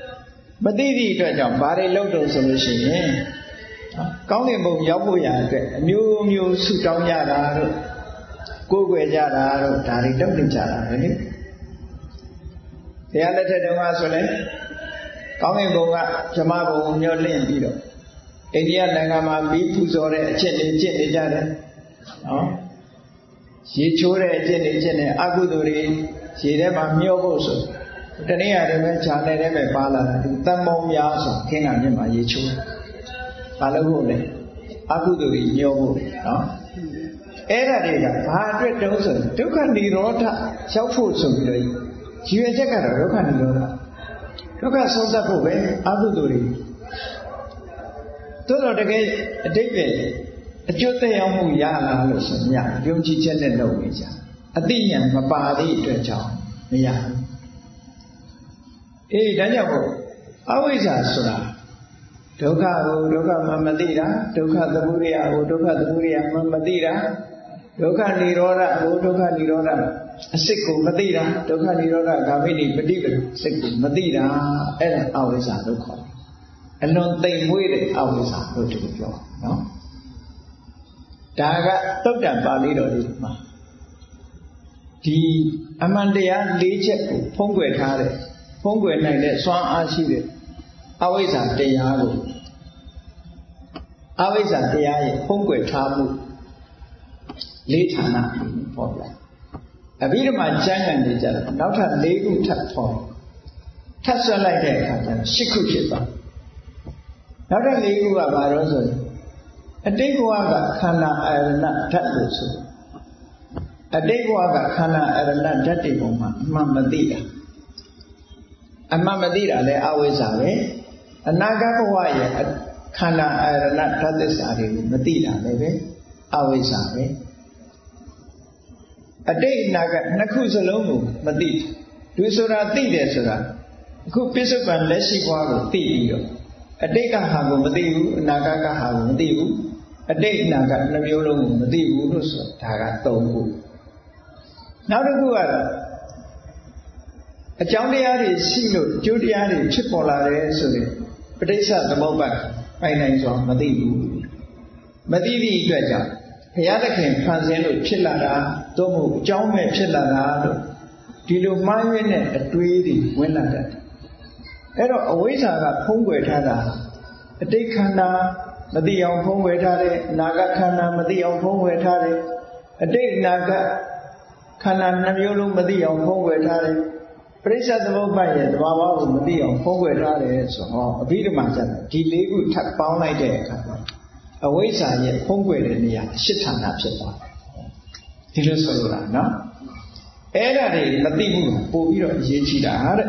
မသိသည့်အတွက်ကြောင့်ဘာတွေလုပ်တော့ဆိုလို့ရှိရင်ကောင်းကင်ဘုံရောက်ဖို့ရတဲ့အမျိုးမျိုးဆုတောင်းကြတာတို့ကိုးကွယ်ကြတာတို့ဒါတွေလုပ်နေကြတာပဲလေတရားလက်ထက်တုန်းကဆိုလဲကောင်းကင်ဘုံကဇမဘုံမျောလင့်ပြီးတော့အိန္ဒိယနိုင်ငံမှာပြီးပူဇော်တဲ့အချက်တွေကျင့်နေကြတယ်နော်ရေချိုးတဲ့အချက်တွေကျင့်နေအကုသိုလ်တွေရေထဲမှာမျောဖို့ဆိုတနည်းအားဖြင့်ခြာနယ်ထဲမှာပါလာတာဒီတန်ပေါင်းများဆိုခင်းကမြင့်မှာရေချိုးဘာလို့ဖို့လဲအကုသိုလ်ကြီးညှောဖို့နော်အဲ့ဒါတွေကဘာအတွက်တုံးဆိုဒုက္ခនិရောဓရောက်ဖို့ဆိုပြီးတော့ရည်ရွယ်ချက်ကတော့ဒုက္ခនិရောဓဒုက္ခဆုံးသတ်ဖို့ပဲအကုသိုလ်တွေသို့တော့တကယ်အတိတ်ပဲအကျိုးသက်ရောက်မှုရလာလို့ဆိုရင်ယုံကြည်ချက်နဲ့လုပ်နေကြအသိဉာဏ်မပါသည့်အတွက်ကြောင့်မရဘူးဒါကြောင့်မို့အဝိဇ္ဇာဆိုတာဒုက္ခကိုဒုက္ခမှမသိတာဒုက္ခသမုဒယကိုဒုက္ခသမုဒယမှမသိတာဒုက္ခនិရောဓကိုဒုက္ခនិရောဓအစစ်ကိုမသိတာဒုက္ခនិရောဓဂါမိနိပฏิပဒစိတ်ကိုမသိတာအဲ့ဒါအဝိဇ္ဇာလို့ခေါ်တယ်အလွန်သိမ်မွေးတဲ့အဝိဇ္ဇာလို့ဒီလိုပြောနော်ဒါကသုတ္တံပါဠိတော်ဒီမှာဒီအမှန်တရား၄ချက်ကိုဖုံးကွယ်ထားတဲ့ဖုံးကွယ်နိုင်တဲ့စွမ်းအားရှိတဲ့အဝိဇ္ဇာတရားကိုအဝိဇ္ဇာတရားရဲ့ဖုံးကွယ်ထားမှု၄ဌာနပေါ်လာအဘိဓမ္မာကျမ်းဂန်တွေကြတော့နောက်ထပ်၄ခုထပ်ပေါ်ထပ်ဆွဲလိုက်တဲ့အခါကျတော့၈ခုဖြစ်သွားနောက်ထပ်၄ခုကဘာလို့ဆိုရင်အတိတ်ဘဝကခန္ဓာအာရဏဓာတ်လို့ဆိုအတိတ်ဘဝကခန္ဓာအာရဏဓာတ်တွေပုံမှာအမှန်မသိတာအမှန်မသိတာလဲအဝိဇ္ဇာပဲအနာဂတ်ဘဝရဲ့ခန္ဓာအာရဏဓာတ်သစ္စာတွေကိုမသိတာလည်းပဲအဝိဇ္ဇာပဲအတိတ်အနာဂတ်နှစ်ခုစလုံးကိုမသိသူဆိုတာသိတယ်ဆိုတာအခုပစ္စုပန်လက်ရှိဘဝကိုသိပြီးတော့အတိတ်ကဟာကိုမသိဘူးအနာဂတ်ကဟာကိုမသိဘူးအတိတ်အနာဂတ်နှမျိုးလုံးကိုမသိဘူးလို့ဆိုတာဒါက၃ခုနောက်တစ်ခုကတော့အကြောင်းတရားတွေရှိလို့ကျိုးတရားတွေဖြစ်ပေါ်လာတယ်ဆိုရင်ပဋိစ္စသမုပ္ပါဒ်ပိုင်နိုင်စွာမသိဘူးမသိသည့်အတွက်ကြောင့်ဘုရားသခင်ဖန်ဆင်းလို့ဖြစ်လာတာသို့မဟုတ်အကြောင်းမဲ့ဖြစ်လာတာလို့ဒီလိုမှားယွင်းတဲ့အတွေးတွေဝင်လာတတ်တယ်အဲ့တော့အဝိဇ္ဇာကဖုံးကွယ်ထားတာအတိတ်ခန္ဓာမသိအောင်ဖုံးကွယ်ထားတယ်အနာဂတ်ခန္ဓာမသိအောင်ဖုံးကွယ်ထားတယ်အတိတ်အနာဂတ်ခန္ဓာနှမျိုးလုံးမသိအောင်ဖုံးကွယ်ထားတယ်ပရိစ္ဆေသမုပ္ပါဒ်ရဲ့သဘာဝကိုမသိအောင်ဖုံးကွယ်ထားတယ်ဆိုတော့အဘိဓမ္မာကျတော့ဒီ၄ခုထပ်ပေါင်းလိုက်တဲ့အခါမှာအဝိဇ္ဇာရဲ့ဖုံးကွယ်တဲ့နေရာ၈ဌာနဖြစ်သွားတယ်ဒီလိုဆိုလိုတာနော်အဲ့ဒါတွေမသိဘူးပို့ပြီးတော့အရေးကြီးတာတဲ့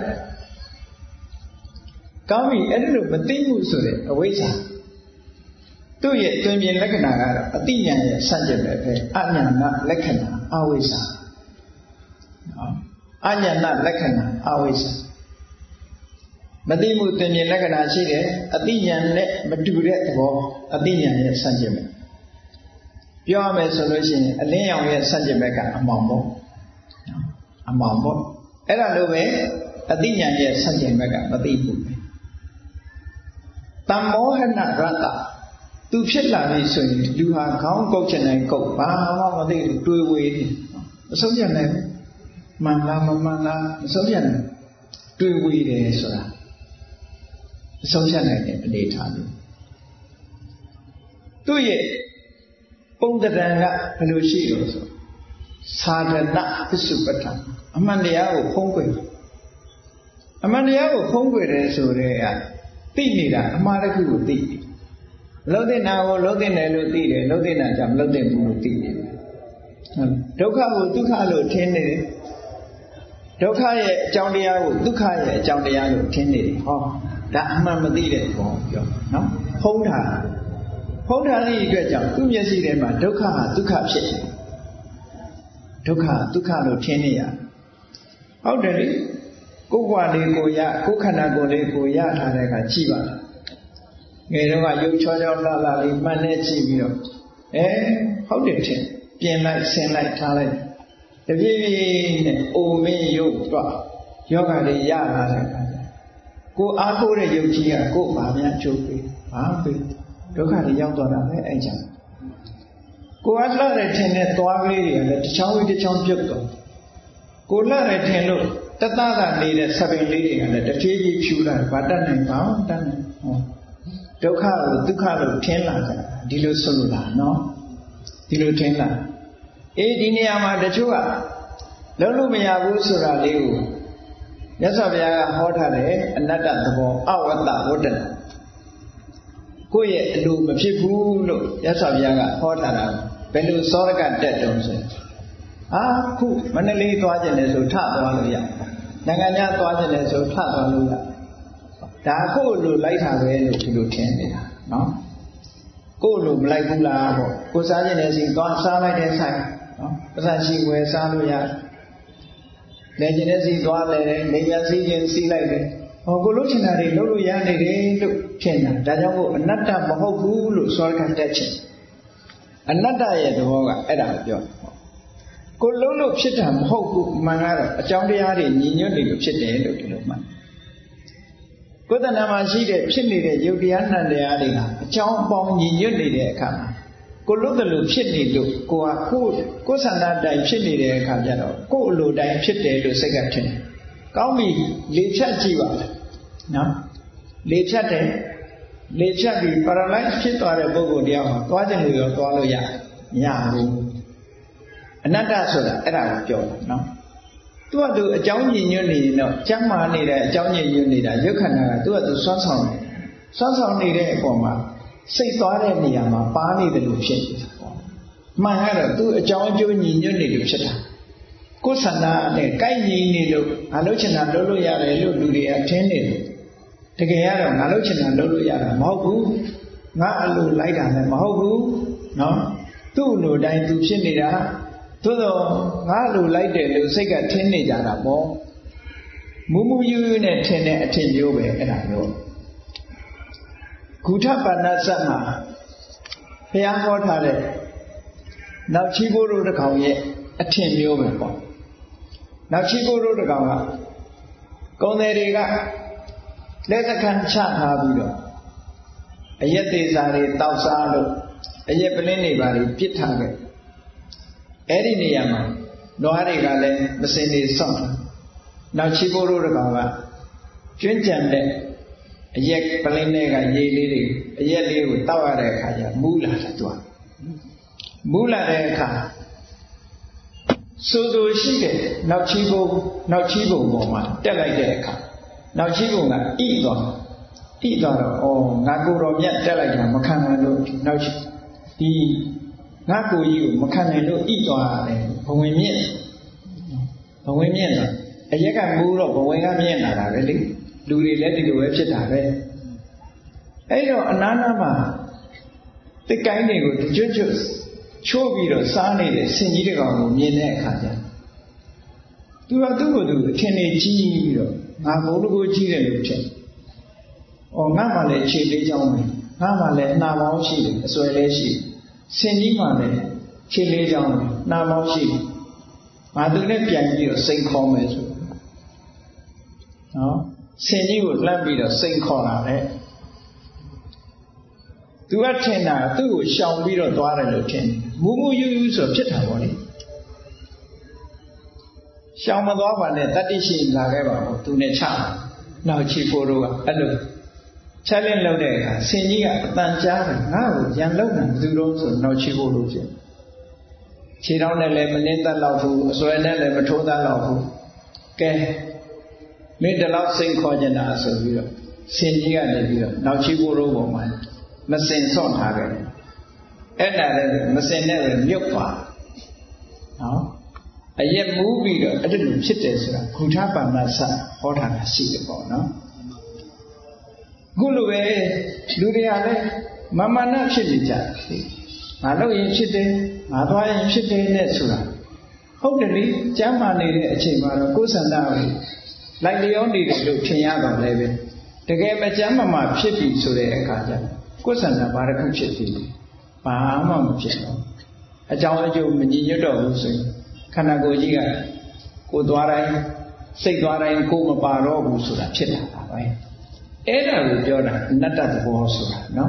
ကောင်းပြီအဲ့ဒီလိုမသိမှုဆိုတဲ့အဝိဇ္ဇာသူ့ရဲ့တွင်ပြင်လက္ခဏာကတော့အတိညာရဲ့ဆန့်ကျင်ပဲအညာဏလက္ခဏာအဝိဇ္ဇာနော်အညာဏလက္ခဏာအဝိဇ္ဇာမသိမှုတွင်ပြင်လက္ခဏာရှိတယ်အတိညာနဲ့မတူတဲ့သဘောအတိညာရဲ့ဆန့်ကျင်ပဲပြောရမယ်ဆိုလို့ရှိရင်အလင်းရောင်ရဲ့ဆန့်ကျင်ဘက်ကအမှောင်ပေါ့အမှောင်ပေါ့အဲ့ဒါလိုပဲအတိညာရဲ့ဆန့်ကျင်ဘက်ကမသိဘူးပဲတမ္မောဟနရတသူဖြစ်လာပြီဆိုရင်လူဟာခေါင်းကုတ်ချင်တယ်ကုတ်ဘာမှမသိဘူးတွေးဝေးနေမဆုံးဖြတ်နိုင်ဘူးမှန်လားမမှန်လားမဆုံးဖြတ်နိုင်တွေးဝေးတယ်ဆိုတာမဆုံးဖြတ်နိုင်တဲ့အနေအထားမျိုးသူ့ရဲ့ပုံသဏ္ဍာန်ကဘယ်လိုရှိလို့ဆိုသာဓနပစ္စုပ္ပတ္ထအမှန်တရားကိုဖုံးကွယ်အမှန်တရားကိုဖုံးကွယ်တယ်ဆိုတဲ့ကသိနေတာအမှားတစ်ခုကိုသိတယ်လုံးတဲ့နာကိုလုံးတဲ့တယ်လို့သိတယ်လုံးတဲ့နာကြောင့်မလုံးတဲ့ဘူးလို့သိတယ်ဒုက္ခကိုဒုက္ခလို့ထင်နေတယ်ဒုက္ခရဲ့အကြောင်းတရားကိုဒုက္ခရဲ့အကြောင်းတရားလို့ထင်နေတယ်ဟောဒါအမှန်မသိတဲ့ဘောပြောနော်ဖုံးထားသည့်အတွက်ကြောင့်သူ့မျက်စိထဲမှာဒုက္ခဟာဒုက္ခဖြစ်တယ်ဒုက္ခဒုက္ခလို့ထင်နေရဟုတ်တယ်လေကိုယ်ဘဝလေးကိုရကိုယ်ခန္ဓာကိုယ်လေးကိုရထားတဲ့အခါကြည့်ပါငယ်တော့ကရုပ်ချောချောလှလှလေးမှန်နဲ့ကြည့်ပြီးတော့ဟုတ်တယ်ထင်ပြင်လိုက်ဆင်လိုက်ထားလိုက်တပြေးပြေးနဲ့အိုမင်းရုပ်တော့ယောဂလေးရလာတဲ့အခါကိုအားကိုးတဲ့ယုတ်ကြီးကကိုဘာများအကျိုးပေးဘာပေးဒုက္ခတွေရောက်သွားတာပဲအဲ့ကြောင့်ကိုအလှတဲ့ထင်တဲ့သွားကလေးတွေကလည်းတစ်ချောင်းတစ်ချောင်းပြုတ်သွားကိုလှတဲ့ထင်လို့တသသာနေတဲ့ဆပင်လေးတွေကလည်းတစ်ဖြည်းဖြည်းဖြူလာဘာတတ်နိုင်ပါ့တတ်နိုင်ဟောဒုက္ခလို့ဒုက္ခလို့ထင်လာကြဒီလိုဆိုလို့လားနော်ဒီလိုထင်လာဒီနေရာမှာတချို့ကလုံးလို့မရဘူးဆိုတာလေးကိုမြတ်စွာဘုရားကဟောထားတယ်အနတ္တသဘောအဝတ္တဝတ္တနာကိုယ့်ရဲ့အလိုမဖြစ်ဘူးလို့မြတ်စွာဘုရားကဟောထားတာဘယ်လိုစောရကတက်တုံးဆိုခုမန္တလေးသွားခြင်းလဲဆိုထသွားလို့ရနိုင်ငံခြားသွားခြင်းလဲဆိုထသွားလို့ရဒါကိုယ့်လိုလိုက်တာပဲလို့ဒီလိုထင်နေတာနော်ကိုယ့်လိုမလိုက်ဘူးလားပေါ့ကိုစားခြင်းလဲစီသွားစားလိုက်တဲ့ဆိုင်နော်ပစံရှိဝယ်စားလို့ရလေခြင်းနဲ့စီသွားလေနေရစီခြင်းစီလိုက်တယ်ကိုလို့ချင်တာတွေလုပ်လို့ရနေတယ်လို့ထင်တာဒါကြောင့်မို့အနတ္တမဟုတ်ဘူးလို့စောရကတက်ချင်အနတ္တရဲ့သဘောကအဲ့ဒါကိုပြောကိုလုံးလို့ဖြစ်တာမဟုတ်ဘူးမှန်ကတော့အကြောင်းတရားတွေညီညွတ်နေလို့ဖြစ်တယ်လို့ဒီလိုမှန်ကိုယ်တဏ္ဍာမှာရှိတဲ့ဖြစ်နေတဲ့ယုတ်တရားနှံတရားတွေကအကြောင်းအပေါင်းညီညွတ်နေတဲ့အခါမှာကိုလို့တယ်လို့ဖြစ်နေလို့ကိုကကိုယ်ဆန္ဒတိုင်းဖြစ်နေတဲ့အခါကျတော့ကိုယ်အလိုတိုင်းဖြစ်တယ်လို့စိတ်ကထင်တယ်ကောင်းပြီလေဖြတ်ကြည့်ပါနော်လေဖြတ်တယ်လေဖြတ်ပြီး paralyze ဖြစ်သွားတဲ့ပုဂ္ဂိုလ်တရားမှာသွားခြင်းလို့ရောသွားလို့ရမရဘူးအနတ္တဆိုတာအဲ့ဒါကိုပြောတာနော်သူကသူအကြောင်းညင်ညွတ်နေရင်တော့ကျမ်းမာနေတဲ့အကြောင်းညင်ညွတ်နေတာရုပ်ခန္ဓာကသူကသူစွမ်းဆောင်နေတဲ့အပေါ်မှာစိတ်သွားတဲ့နေရာမှာပါနေတယ်လို့ဖြစ်နေတာပေါ့မှန်ကတော့သူအကြောင်းအကျိုးညင်ညွတ်နေလို့ဖြစ်တာကိုယ်ဆန္ဒနဲ့ကိုက်ညီနေလို့ငါလှုပ်ချင်တာလှုပ်လို့ရတယ်လို့လူတွေကထင်နေတယ်တကယ်ကတော့ငါလှုပ်ချင်တာလှုပ်လို့ရတာမဟုတ်ဘူးငါအလိုလိုက်တာလည်းမဟုတ်ဘူးနော်သူ့လိုတိုင်းသူဖြစ်နေတာသို့တော့ငါလိုလိုက်တယ်လို့စိတ်ကထင်နေကြတာပေါ့မူမူယူယူနဲ့ထင်တဲ့အထင်မျိုးပဲအဲ့ဒါမျိုးဂုထပါဏစတ်မှာဘုရားဟောထားတဲ့နောက်ချီဘိုးတို့တစ်ကောင်ရဲ့အထင်မျိုးပဲပေါ့နောက်ချီဘိုးတို့တစ်ကောင်ကကုံတယ်တွေကလက်စခန်းချထားပြီးတော့အရက်သေးစာတွေတောက်စားလို့အရက်ပလင်းတွေပါတွေပြစ်ထားခဲ့အဲ့ဒီနေရာမှာနွားတွေကလည်းမစင်နေဆော့နောက်ချီဘိုးတို့ကောင်ကကျွန်းကြံတဲ့အရက်ပလင်းတွေကရေလေးတွေအရက်လေးကိုတောက်ရတဲ့အခါကျမူးလာတယ်သူကမူးလာတဲ့အခါစိုးစိုးရှိတဲ့နောက်ချီဘုံပေါ်မှာတက်လိုက်တဲ့အခါနောက်ချီဘုံကဣသွားတော့ငါကိုယ်တော်မြတ်တက်လိုက်တာမခံနိုင်လို့နောက်ချီဒီငါကိုကြီးကိုမခံနိုင်လို့ဣသွားတယ်ဘဝင်မြင့်တော့အရက်ကမူးတော့ဘဝင်ကမြင့်လာတာပဲလေလူတွေလည်းဒီလိုပဲဖြစ်တာပဲအဲ့တော့အနားနားမှာတစ်ကိုင်းတွေကိုကျွတ်ချိုးပြီးတော့စားနေတဲ့ဆင်ကြီးတကောင်ကိုမြင်တဲ့အခါကျသူကသူ့ကိုယ်သူအထင်ကြီးပြီးတော့ငါဘုံတကူကြီးတယ်လို့ထင်ငါမှလည်းခြေလေးချောင်းပဲငါမှလည်းနှာပေါင်းရှိတယ်အစွဲလေးရှိဆင်ကြီးမှလည်းခြေလေးချောင်းပဲနှာပေါင်းရှိငါသူနဲ့ပြန်ပြီးတော့စိန်ခေါ်မယ်ဆိုနော်ဆင်ကြီးကိုလှမ်းပြီးတော့စိန်ခေါ်လာတယ်သူကထင်တာသူ့ကိုရှောင်ပြီးတော့သွားတယ်လို့ထင်တယ်မူမူယူယူဆိုဖြစ်တာပေါ့လေရှောင်မသွားပါနဲ့တတ္တိရှိလာခဲ့ပါဘူးသူနဲ့ချနောက်ချီဖို့တော့အဲ့လိုချက်လင်းလောက်တဲ့အခါဆင်ကြီးကအတန်ကြားတယ်ငါ့ကိုရန်လုံတာဘယ်သူတော့ဆိုနောက်ချီဖို့လို့ဖြစ်ခြေထောက်နဲ့လည်းမနှင်းသက်တော့ဘူးအစွဲနဲ့လည်းမထိုးသက်တော့ဘူးကဲမင်းဒီလောက်စိတ်ခေါ်ကြတာဆိုပြီးတော့ဆင်ကြီးကနေပြီးတော့နောက်ချီဖို့တော့ပေါ်မှာမစင်ဆော့ထားခဲ့တယ်အဲ့ဒါလည်းမစင်နဲ့ပဲမြုပ်သွားနော်အရက်မူးပြီးတော့အဲ့ဒါလိုဖြစ်တယ်ဆိုတာဂုထပါဏစဟောထားတာရှိတယ်ပေါ့နော်ခုလိုပဲလူတွေကလည်းမာနဖြစ်နေကြတယ်ငါလုပ်ရင်ဖြစ်တယ်ငါသွားရင်ဖြစ်တယ်နဲ့ဆိုတာဟုတ်တယ်လေကျမ်းမာနေတဲ့အချိန်မှာတော့ကိုယ်ဆန္ဒကိုလိုက်လျောနေတယ်လို့ထင်ရတော့လည်းပဲတကယ်မကျမ်းမာဖြစ်ပြီဆိုတဲ့အခါကျကိုယ်ဆန္ဒဘာတစ်ခုဖြစ်ပြီဘာမှမဖြစ်တော့အကြောင်းအကျိုးမညီညွတ်တော့ဘူးဆိုရင်ခန္ဓာကိုယ်ကြီးကကိုယ်သွားတိုင်းစိတ်သွားတိုင်းကိုယ်မပါတော့ဘူးဆိုတာဖြစ်လာတာပဲအဲ့ဒါကိုပြောတာအနတ္တသဘောဆိုတာနော်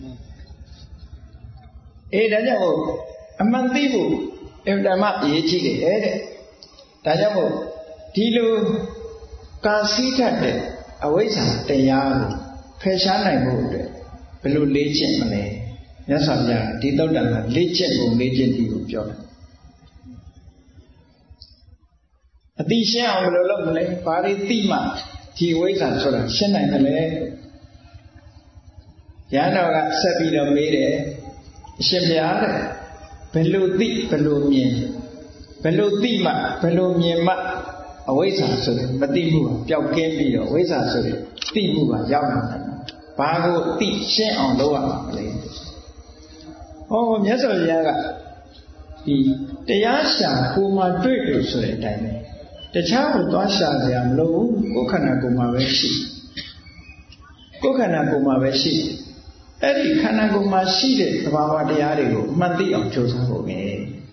ဒါကြောင့်အမှန်သိဖို့အမှန်မှအရေးကြီးတယ်တဲ့ဒါကြောင့်မို့ဒီလိုကာစီးတတ်တဲ့အဝိဇ္ဇာတရားကိုဖယ်ရှားနိုင်ဖို့အတွက်ဘယ်လိုလေ့ကျင့်မလဲမြတ်စွာဘုရားဒီသုတ္တန်ကလေ့ကျင့်ပုံလေ့ကျင့်ပြီးကိုပြောတာအတိရှင်းအောင်ဘယ်လိုလုပ်မလဲဘာတွေသိမှဒီဝိဇ္ဇာဆိုတာရှင်းနိုင်မလဲရဟန်းတော်ကဆက်ပြီးတော့မေးတယ်အရှင်ဘုရားတဲ့ဘယ်လိုသိဘယ်လိုမြင်ဘယ်လိုသိမှဘယ်လိုမြင်မှအဝိဇ္ဇာဆိုတဲ့မသိမှုကပျောက်ကင်းပြီးတော့ဝိဇ္ဇာဆိုတဲ့သိမှုကရောက်လာတယ်ဘာကိုသိရှင်းအောင်လုပ်ရမှာလဲမြတ်စွာဘုရားကဒီတရားရှာကိုမှတွေ့လို့ဆိုတဲ့အတိုင်းပဲတခြားကိုသွားရှာကြရမလို့ကိုယ်ခန္ဓာကိုယ်မှာပဲရှိကိုယ်ခန္ဓာကိုယ်မှာပဲရှိအဲ့ဒီခန္ဓာကိုယ်မှာရှိတဲ့သဘာဝတရားတွေကိုအမှန်သိအောင်ကြိုးစားဖို့ပဲ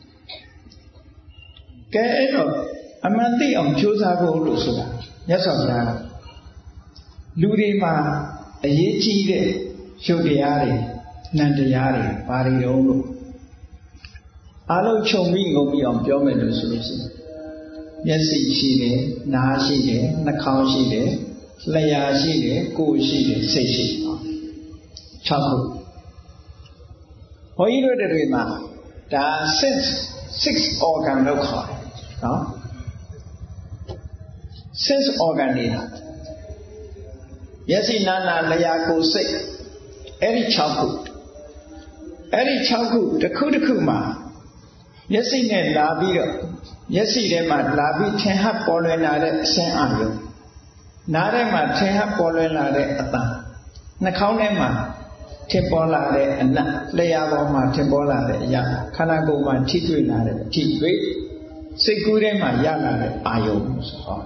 ကဲအဲ့တော့အမှန်သိအောင်ကြိုးစားဖို့လို့ဆိုတာမြတ်စွာဘုရားလူတွေမှာအရေးကြီးတဲ့ရုပ်တရားတွေနံတရားတွေဘာတွေတုံးလို့အလုံးခြုံပြီးငုံပြီးအောင်ပြောမယ်လို့ဆိုလို့ရှိရင်မျက်စိရှိတယ်နားရှိတယ်နှာခေါင်းရှိတယ်လျှာရှိတယ်ကိုယ်ရှိတယ်စိတ်ရှိတယ်6ခုဘုန်းကြီးတို့တွေမှာဒါ six organ လို့ခေါ်တယ်နော် six organ တွေမျက်စိနားနာလျှာကိုယ်စိတ်အဲ့ဒီ6ခုတစ်ခုတစ်ခုမှာမျက်စိနဲ့လာပြီးတော့မျက်စိထဲမှာလာပြီးထင်ဟပ်ပေါ်လွင်လာတဲ့အဆင်းအာရုံနားထဲမှာထင်ဟပ်ပေါ်လွင်လာတဲ့အသံနှာခေါင်းထဲမှာထင်ပေါ်လာတဲ့အနတ်လျှာပေါ်မှာထင်ပေါ်လာတဲ့အရာခန္ဓာကိုယ်မှာထိတွေ့လာတဲ့အထိတွေ့စိတ်ကူးထဲမှာရလာတဲ့အာယုံဆိုတော့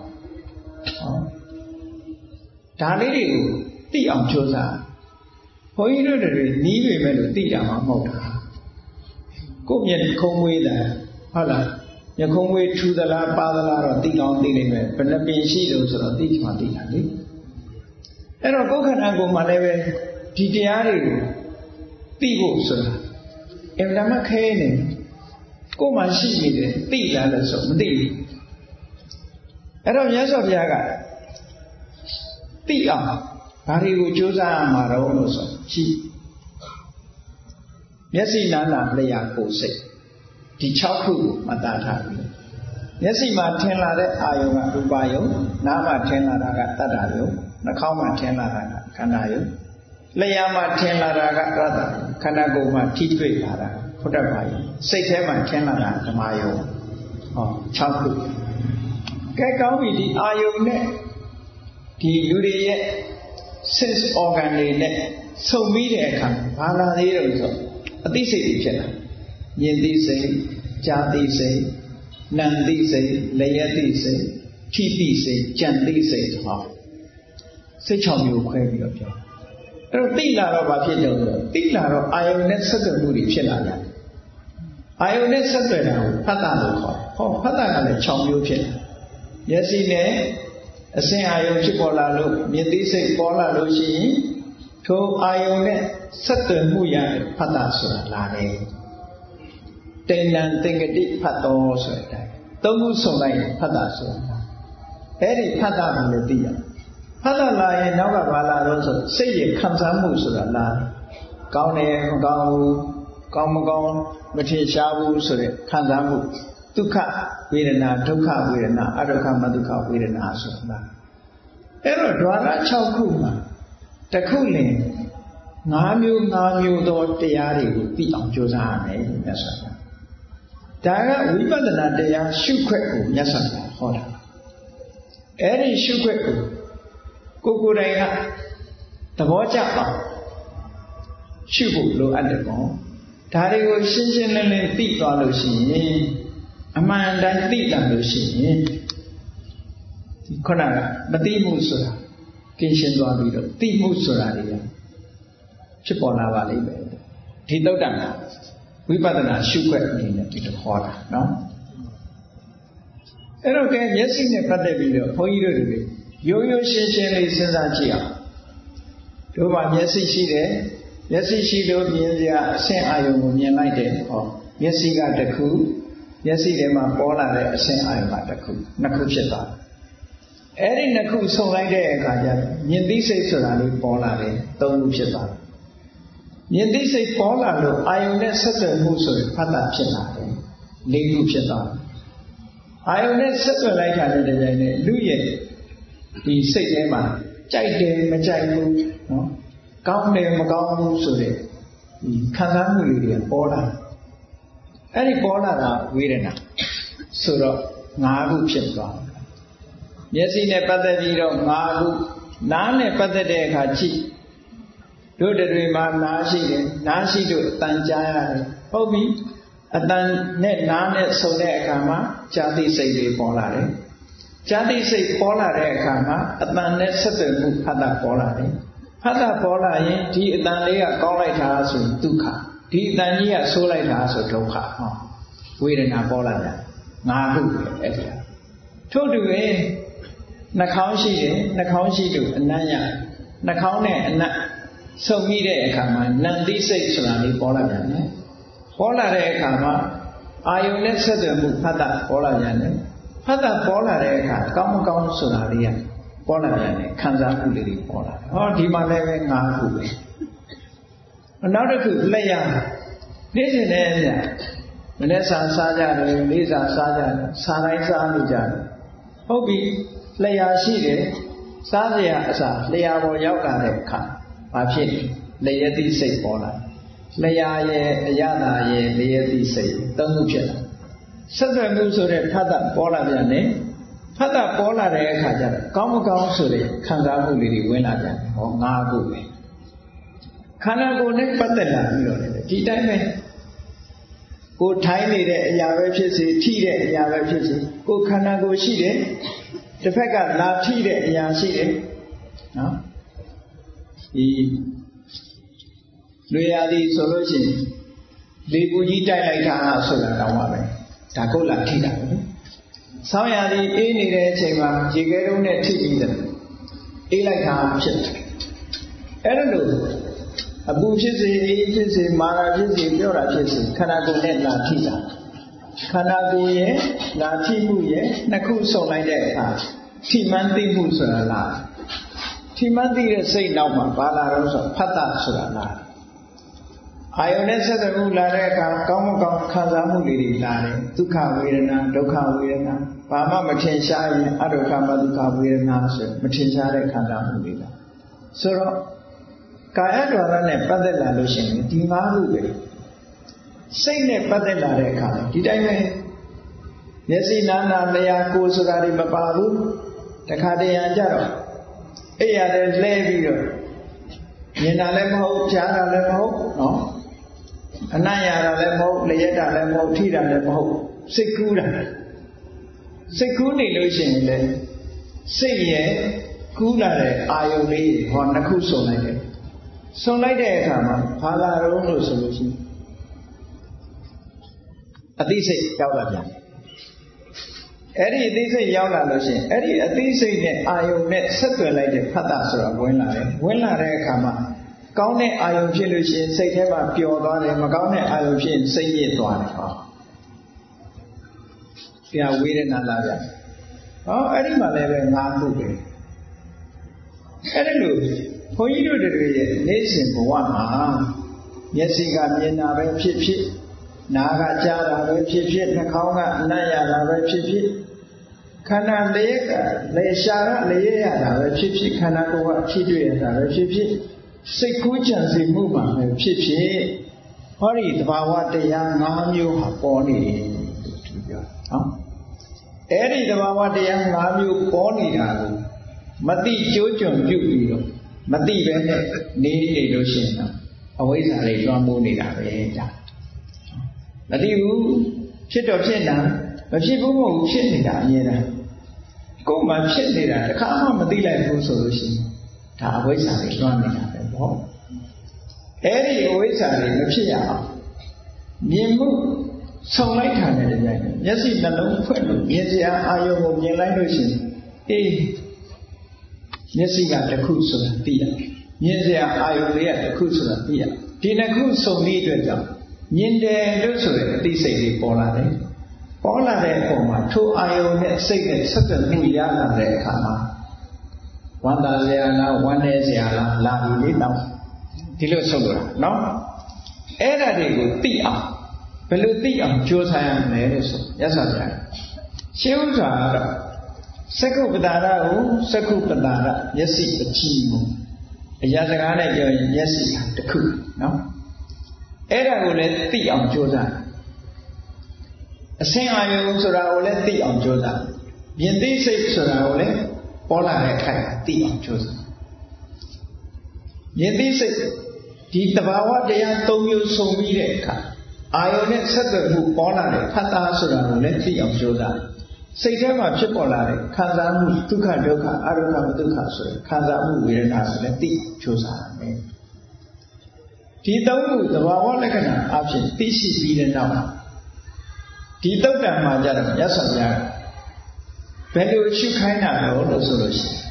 ဒါလေးတွေကိုသိအောင်ကြိုးစားဘုန်းကြီးတို့တွေနီးပေမဲ့လို့သိတာမှမဟုတ်တာကိုယ့်မျက်ခုံးမွေးတာဟုတ်လားမျက်ခုံးမွေးထူသလားပါသလားတော့သိကောင်းသိနေမယ်ဘယ်နှပင်ရှိလို့ဆိုတော့သိချင်မှသိတာလေအဲ့တော့ကိုယ်ခန္ဓာကိုယ်မှာလည်းပဲဒီတရားတွေကိုသိဖို့ဆိုတာအမှန်မှခဲနေကိုယ်မှာရှိနေတယ်သိလားလို့ဆိုမသိဘူးအဲ့တော့မြတ်စွာဘုရားကသိအောင်ဘာတွေကိုကြိုးစားရမှာတော့လို့ဆိုရှိမျက်စိနားနာလျှာကိုယ်စိတ်ဒီ6ခုကိုမှတ်သားထားပြီမျက်စိမှာထင်လာတဲ့အာယုံကရူပယုံနားမှာထင်လာတာကတတ္တယုံနှာခေါင်းမှာထင်လာတာကခန္ဓာယုံလျှာမှာထင်လာတာကရတ္တခန္ဓာကိုယ်မှာထိတွေ့လာတာဖုဒ္ဓဘာယုံစိတ်ထဲမှာထင်လာတာဓမ္မယုံ6ခုကဲကောင်းပြီဒီအာယုံနဲ့ဒီလူတွေရဲ့ sense organ တွေနဲ့ဆုံပြီးတဲ့အခါဘာလာသေးတယ်ဆိုအသိစိတ်တွေဖြစ်လာမြင်သိစိတ်ကြားသိစိတ်နာမ်သိစိတ်လျှက်သိစိတ်ထိသိစိတ်ကြံသိစိတ်စိတ်6မျိုးခွဲပြီးတော့ပြောအဲ့တော့သိလာတော့ဘာဖြစ်တယ်ဆိုတော့သိလာတော့အာယုန်နဲ့ဆက်သွယ်မှုတွေဖြစ်လာတယ်အာယုန်နဲ့ဆက်သွယ်တာကိုဖတ်တာလို့ခေါ်ဖတ်တာကလည်း6မျိုးဖြစ်တယ်မျက်စိနဲ့အစဉ်အာယုံဖြစ်ပေါ်လာလို့မြင်သိစိတ်ပေါ်လာလို့ရှိရင်ထိုအာယုံနဲ့ဆက်သွယ်မှုရတဲ့ဖတ်တာဆိုတာလာတယ်တိဏ္ဏသင်္ကတိဖတ်တော်ဆိုတဲ့အတိုင်းသုံးခုစုံလိုက်ဖတ်တာဆိုတာအဲ့ဒီဖတ်တာကိုလည်းသိရဖတ်တာလာရင်နောက်ကဘာလာတော့ဆိုစိတ်ရခံစားမှုဆိုတာလာကောင်းတယ်မကောင်းဘူးကောင်းမကောင်းမထင်ရှားဘူးဆိုတဲ့ခံစားမှုဒုက္ခဝေဒနာဒုက္ခဝေဒနာအဒုက္ခမဒုက္ခဝေဒနာဆိုတာအဲ့တော့ဓဝရ6ခုမှာတစ်ခုလင်5မျိုးသောတရားတွေကိုသိအောင်ကြိုးစားရမယ်လို့မြတ်စွာဘုရားဒါကဝိပဿနာတရားရှုခွက်ကိုမြတ်စွာဘုရားဟောတာအဲ့ဒီရှုခွက်ကိုကိုယ်တိုင်ကသဘောကျအောင်ရှုဖို့လိုအပ်တယ်ပေါ့ဒါတွေကိုရှင်းရှင်းလင်းလင်းသိသွားလို့ရှိရင်အမှန်တိုင်းသိလာလို့ရှိရင်ခုနကမသိမှုဆိုတာကင်းရှင်းသွားပြီးတော့သိမှုဆိုတာတွေဖြစ်ပေါ်လာပါလိမ့်မယ်ဒီသုတ္တံဝိပဿနာရှုခွက်အနေနဲ့ဒီလိုခေါ်တာနော်အဲ့တော့ကဲမျက်စိနဲ့ပတ်သက်ပြီးတော့ဘုန်းကြီးတို့တွေရိုးရိုးရှင်းရှင်းလေးစဉ်းစားကြည့်အောင်တို့မှာမျက်စိရှိတယ်မျက်စိရှိလို့မြင်စရာအဆင့်အာရုံကိုမြင်လိုက်တယ်ဟောမျက်စိကတစ်ခုမျက်စိထဲမှာပေါ်လာတဲ့အဆင့်အာရုံကတစ်ခုနှစ်ခုဖြစ်သွားတယ်အဲ့ဒီနှစ်ခုဆုံလိုက်တဲ့အခါကျမြင်သိစိတ်ဆိုတာလေးပေါ်လာတယ်သုံးခုဖြစ်သွားတယ်မြင်သိစိတ်ပေါ်လာလို့အာယုန်နဲ့ဆက်သွယ်မှုဆိုရင်ဖတ်တာဖြစ်လာတယ်လေးခုဖြစ်သွားတယ်အာယုန်နဲ့ဆက်သွယ်လိုက်တာနဲ့တပြိုင်နက်လူရဲ့ဒီစိတ်ထဲမှာကြိုက်တယ်မကြိုက်ဘူးနော်ကောင်းတယ်မကောင်းဘူးဆိုတဲ့ခံစားမှုတွေပေါ်လာအဲ့ဒီပေါ်လာတာဝေဒနာဆိုတော့၅ခုဖြစ်သွားတယ်မျက်စိနဲ့ပတ်သက်ပြီးတော့၅ခုနားနဲ့ပတ်သက်တဲ့အခါကြည့်တို့တွေမှာနားရှိတယ်နားရှိလို့အတန်ကြားရတယ်ဟုတ်ပြီအတန်နဲ့နားနဲ့ဆုံတဲ့အခါမှာကြာတိစိတ်တွေပေါ်လာတယ်ကြာတိစိတ်ပေါ်လာတဲ့အခါမှာအတန်နဲ့ဆက်သွယ်မှုဖတ်တာပေါ်လာတယ်ဖတ်တာပေါ်လာရင်ဒီအတန်လေးကကောင်းလိုက်တာဆိုဒုက္ခဒီအတန်ကြီးကဆိုးလိုက်တာဆိုဒုက္ခဟောဝေဒနာပေါ်လာတယ်၅ခုပဲအဲ့ဒီထို့တူပဲနှာခေါင်းရှိတယ်နှာခေါင်းရှိလို့အနံ့ရနှာခေါင်းနဲ့အနံ့ဆုံမိတဲ့အခါမှာနံတိစိတ်ဆိုတာလေးပေါ်လာပြန်တယ်ပေါ်လာတဲ့အခါမှာအာယုန်နဲ့ဆက်သွယ်မှုဖတ်တာပေါ်လာပြန်တယ်ဖတ်တာပေါ်လာတဲ့အခါကောင်းမကောင်းဆိုတာလေးကပေါ်လာပြန်တယ်ခံစားမှုလေးတွေပေါ်လာတယ်ဟောဒီမှာလည်းပဲ၅ခုပဲနောက်တစ်ခုလက်ရနေ့စဉ်နဲ့ညမနေ့စာစားကြတယ်နေ့စာစားကြတယ်စားတိုင်းစားနေကြတယ်ဟုတ်ပြီလျှာရှိတယ်စားစရာအစားလျှာပေါ်ရောက်လာတဲ့အခါဘာဖြစ်လျှက်တိစိတ်ပေါ်လာလျှာရဲ့အရသာရဲ့လျှက်တိစိတ်သုံးခုဖြစ်လာဆက်သွယ်မှုဆိုတဲ့ဖတ်တာပေါ်လာပြန်တယ်ဖတ်တာပေါ်လာတဲ့အခါကျတော့ကောင်းမကောင်းဆိုတဲ့ခံစားမှုလေးတွေဝင်လာပြန်တယ်ဟော၅ခုပဲခန္ဓာကိုယ်နဲ့ပတ်သက်လာပြီးတော့ဒီတိုင်းပဲကိုထိုင်းနေတဲ့အရာပဲဖြစ်စေထိတဲ့အရာပဲဖြစ်စေကိုခန္ဓာကိုယ်ရှိတယ်တစ်ဖက်ကလာထိတဲ့အရာရှိတယ်နော်ဒီလွေရသည်ဆိုလို့ရှိရင်လေပူကြီးတိုက်လိုက်တာဆိုတာတောင်းပါပဲဒါကုတ်လာထိတာပဲဆောင်းရသည်အေးနေတဲ့အချိန်မှာရေခဲတုံးနဲ့ထိပြီးတယ်အေးလိုက်တာဖြစ်တယ်အဲ့ဒါလို့အပူဖြစ်စေအေးဖြစ်စေမာနာဖြစ်စေပြောတာဖြစ်စေခန္ဓာကိုယ်နဲ့လာထိတာခန္ဓာကိုယ်ရဲ့လာထိမှုရဲ့နှစ်ခုစုံလိုက်တဲ့အခါထိမှန်းသိမှုဆိုတာလားထိမှန်းသိတဲ့စိတ်နောက်မှာဘာလာတော့ဆိုဖတ်တာဆိုတာလားအာယုန်နဲ့ဆက်သွယ်မှုလာတဲ့အခါကောင်းမကောင်းခံစားမှုတွေလာတယ်ဒုက္ခဝေဒနာဒုက္ခဝေဒနာဘာမှမထင်ရှားရင်အဒုက္ခမဒုက္ခဝေဒနာဆိုမထင်ရှားတဲ့ခံစားမှုတွေလာဆိုတော့ကာယဒွါရနဲ့ပတ်သက်လာလို့ရှိရင်ဒီ၅ခုပဲစိတ်နဲ့ပတ်သက်လာတဲ့အခါဒီတိုင်းပဲမျက်စိနားနာလျှာကိုယ်ဆိုတာတွေမပါဘူးတခါတရံကြတော့အဲ့ရလည်းလဲပြီးတော့မြင်တာလည်းမဟုတ်ကြားတာလည်းမဟုတ်နော်အနံ့ရတာလည်းမဟုတ်လျက်တာလည်းမဟုတ်ထိတာလည်းမဟုတ်စိတ်ကူးတာစိတ်ကူးနေလို့ရှိရင်လည်းစိတ်ရဲ့ကူးလာတဲ့အာယုန်လေးဟောနှစ်ခုစုံလိုက်တယ်စုံလိုက်တဲ့အခါမှာဘာလာတော့လို့ဆိုလို့ရှိရင်အသိစိတ်ရောက်လာပြန်အဲ့ဒီအသိစိတ်ရောက်လာလို့ရှိရင်အဲ့ဒီအသိစိတ်နဲ့အာယုန်နဲ့ဆက်သွယ်လိုက်တဲ့ဖတ်တာဆိုတာဝင်လာတယ်ဝင်လာတဲ့အခါမှာကောင်းတဲ့အာယုန်ဖြစ်လို့ရှိရင်စိတ်ထဲမှာပျော်သွားတယ်မကောင်းတဲ့အာယုန်ဖြစ်ရင်စိတ်ညစ်သွားတယ်ဟောပြဝေဒနာလာပြန်ဟောအဲ့ဒီမှာလည်းပဲ၅ခုပဲအဲ့ဒီလိုဘုန်းကြီးတို့တွေရဲ့နေ့စဉ်ဘဝမှာမျက်စိကမြင်တာပဲဖြစ်ဖြစ်နားကကြားတာပဲဖြစ်ဖြစ်နှာခေါင်းကအနံ့ရတာပဲဖြစ်ဖြစ်ခန္ဓာလေးကလေရှာကလေရတာပဲဖြစ်ဖြစ်ခန္ဓာကိုယ်ကဖြစ်တွေ့ရတာပဲဖြစ်ဖြစ်စိတ်ကူးကြံစည်မှုမှာပဲဖြစ်ဖြစ်ဟောဒီသဘာဝတရား၅မျိုးဟာပေါ်နေတယ်သူပြောနော်အဲ့ဒီသဘာဝတရား၅မျိုးပေါ်နေတာကိုမသိကြိုးကြွံပြုပြီးတော့မသိပဲနဲ့နေလို့ရှိရင်တော့အဝိဇ္ဇာတွေလွှမ်းမိုးနေတာပဲဒါမသိဘူးဖြစ်တော့ဖြစ်တာမဖြစ်ဘူးမဟုတ်ဘူးဖြစ်နေတာအမြဲတမ်းကိုယ်မှဖြစ်နေတာတခါမှမသိလိုက်ဘူးဆိုလို့ရှိရင်ဒါအဝိဇ္ဇာတွေလွှမ်းနေတာပဲပေါ့အဲ့ဒီအဝိဇ္ဇာတွေမဖြစ်ရအောင်မြင်မှုဆုံလိုက်တာနဲ့တည်းမျက်စိနှလုံးဖွင့်လို့မြင်စရာအာယုံကိုမြင်လိုက်လို့ရှိရင်အေးမျက်စိကတစ်ခုဆိုတာသိရတယ်မြင်စရာအာယုလေးကတစ်ခုဆိုတာသိရဒီနှစ်ခုစုံပြီးအတွက်ကြောင့်မြင်တယ်လို့ဆိုတဲ့အသိစိတ်လေးပေါ်လာတယ်ပေါ်လာတဲ့အပေါ်မှာထိုအာယုနဲ့စိတ်နဲ့ဆက်သွယ်မှုရလာတဲ့အခါမှာဝန္တာစရာလားဝမ်းနည်းစရာလားလာပြီလေတော့ဒီလိုဆုံးလို့နော်အဲ့ဒါတွေကိုသိအောင်ဘယ်လိုသိအောင်ကြိုးစားရမလဲလို့ဆိုရသော်ပြရှင်းဥစွာကတော့စက္ခုပတာရကိုစက္ခုပတာရမျက်စိအကြည့်ကိုအရာစကားနဲ့ပြောရင်မျက်စိတစ်ခုနော်အဲ့ဒါကိုလည်းသိအောင်ကြိုးစားအစင်းအာယုံဆိုတာကိုလည်းသိအောင်ကြိုးစားမြင်သိစိတ်ဆိုတာကိုလည်းပေါ်လာတဲ့အခါသိအောင်ကြိုးစားမြင်သိစိတ်ဒီတဘာဝတရား၃မျိုးစုံပြီးတဲ့အခါအာယုံနဲ့ဆက်သွယ်မှုပေါ်လာတဲ့ဖတ်တာဆိုတာကိုလည်းသိအောင်ကြိုးစားစိတ်ထဲမှာဖြစ်ပေါ်လာတဲ့ခံစားမှုဒုက္ခဒုက္ခအရုဏဒုက္ခဆိုတဲ့ခံစားမှုဝေဒနာဆိုလည်းသိကြိုးစားရမယ်ဒီသုံးခုသဘာဝလက္ခဏာအဖြစ်သိရှိပြီးတဲ့နောက်ဒီတုတ်တံမှာကြတော့ရသော်ပြဘယ်လိုရှုခိုင်းတာလို့ဆိုလို့ရှိရင်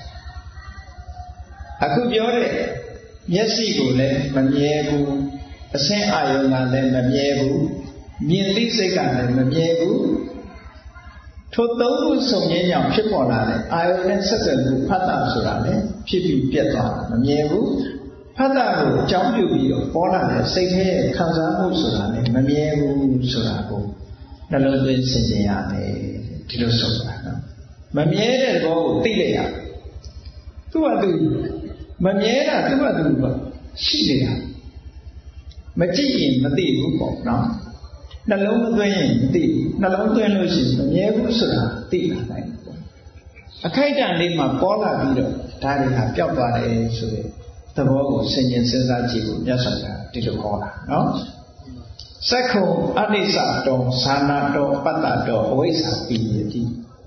အခုပြောတဲ့မျက်စိကိုလည်းမမြဲဘူးအဆင်းအာယုံကလည်းမမြဲဘူးမြင်သိစိတ်ကလည်းမမြဲဘူးထိုသုံးခုစုံရင်းကြောင့်ဖြစ်ပေါ်လာတဲ့အာယုံနဲ့ဆက်သွယ်မှုဖတ်တာဆိုတာလည်းဖြစ်ပြီးပြတ်သွားတာမမြဲဘူးဖတ်တာကိုအကြောင်းပြုပြီးတော့ပေါ်လာတဲ့စိတ်ထဲရဲ့ခံစားမှုဆိုတာလည်းမမြဲဘူးဆိုတာကိုနှလုံးသွင်းဆင်ခြင်ရမယ်ဒီလိုဆိုတာနော်မမြဲတဲ့ဘောကိုသိလိုက်ရသူ့ဟာသူမမြဲတာသူ့ဟာသူရှိနေတာမကြည့်ရင်မသိဘူးပေါ့နော်နှလုံးမသွင်းရင်မသိဘူးနှလုံးသွင်းလို့ရှိရင်မမြဲဘူးဆိုတာသိလာနိုင်တယ်အခိုက်အတန့်လေးမှာပေါ်လာပြီးတော့ဒါတွေကပျောက်သွားတယ်ဆိုတဲ့သဘောကိုဆင်ခြင်စဉ်းစားကြည့်ဖို့မြတ်စွာဘုရားဒီလိုခေါ်တာနော်စက္ခုအနိစ္စတောဇာနာတောပတ္တတောအဝိဇ္ဇာပိယတိ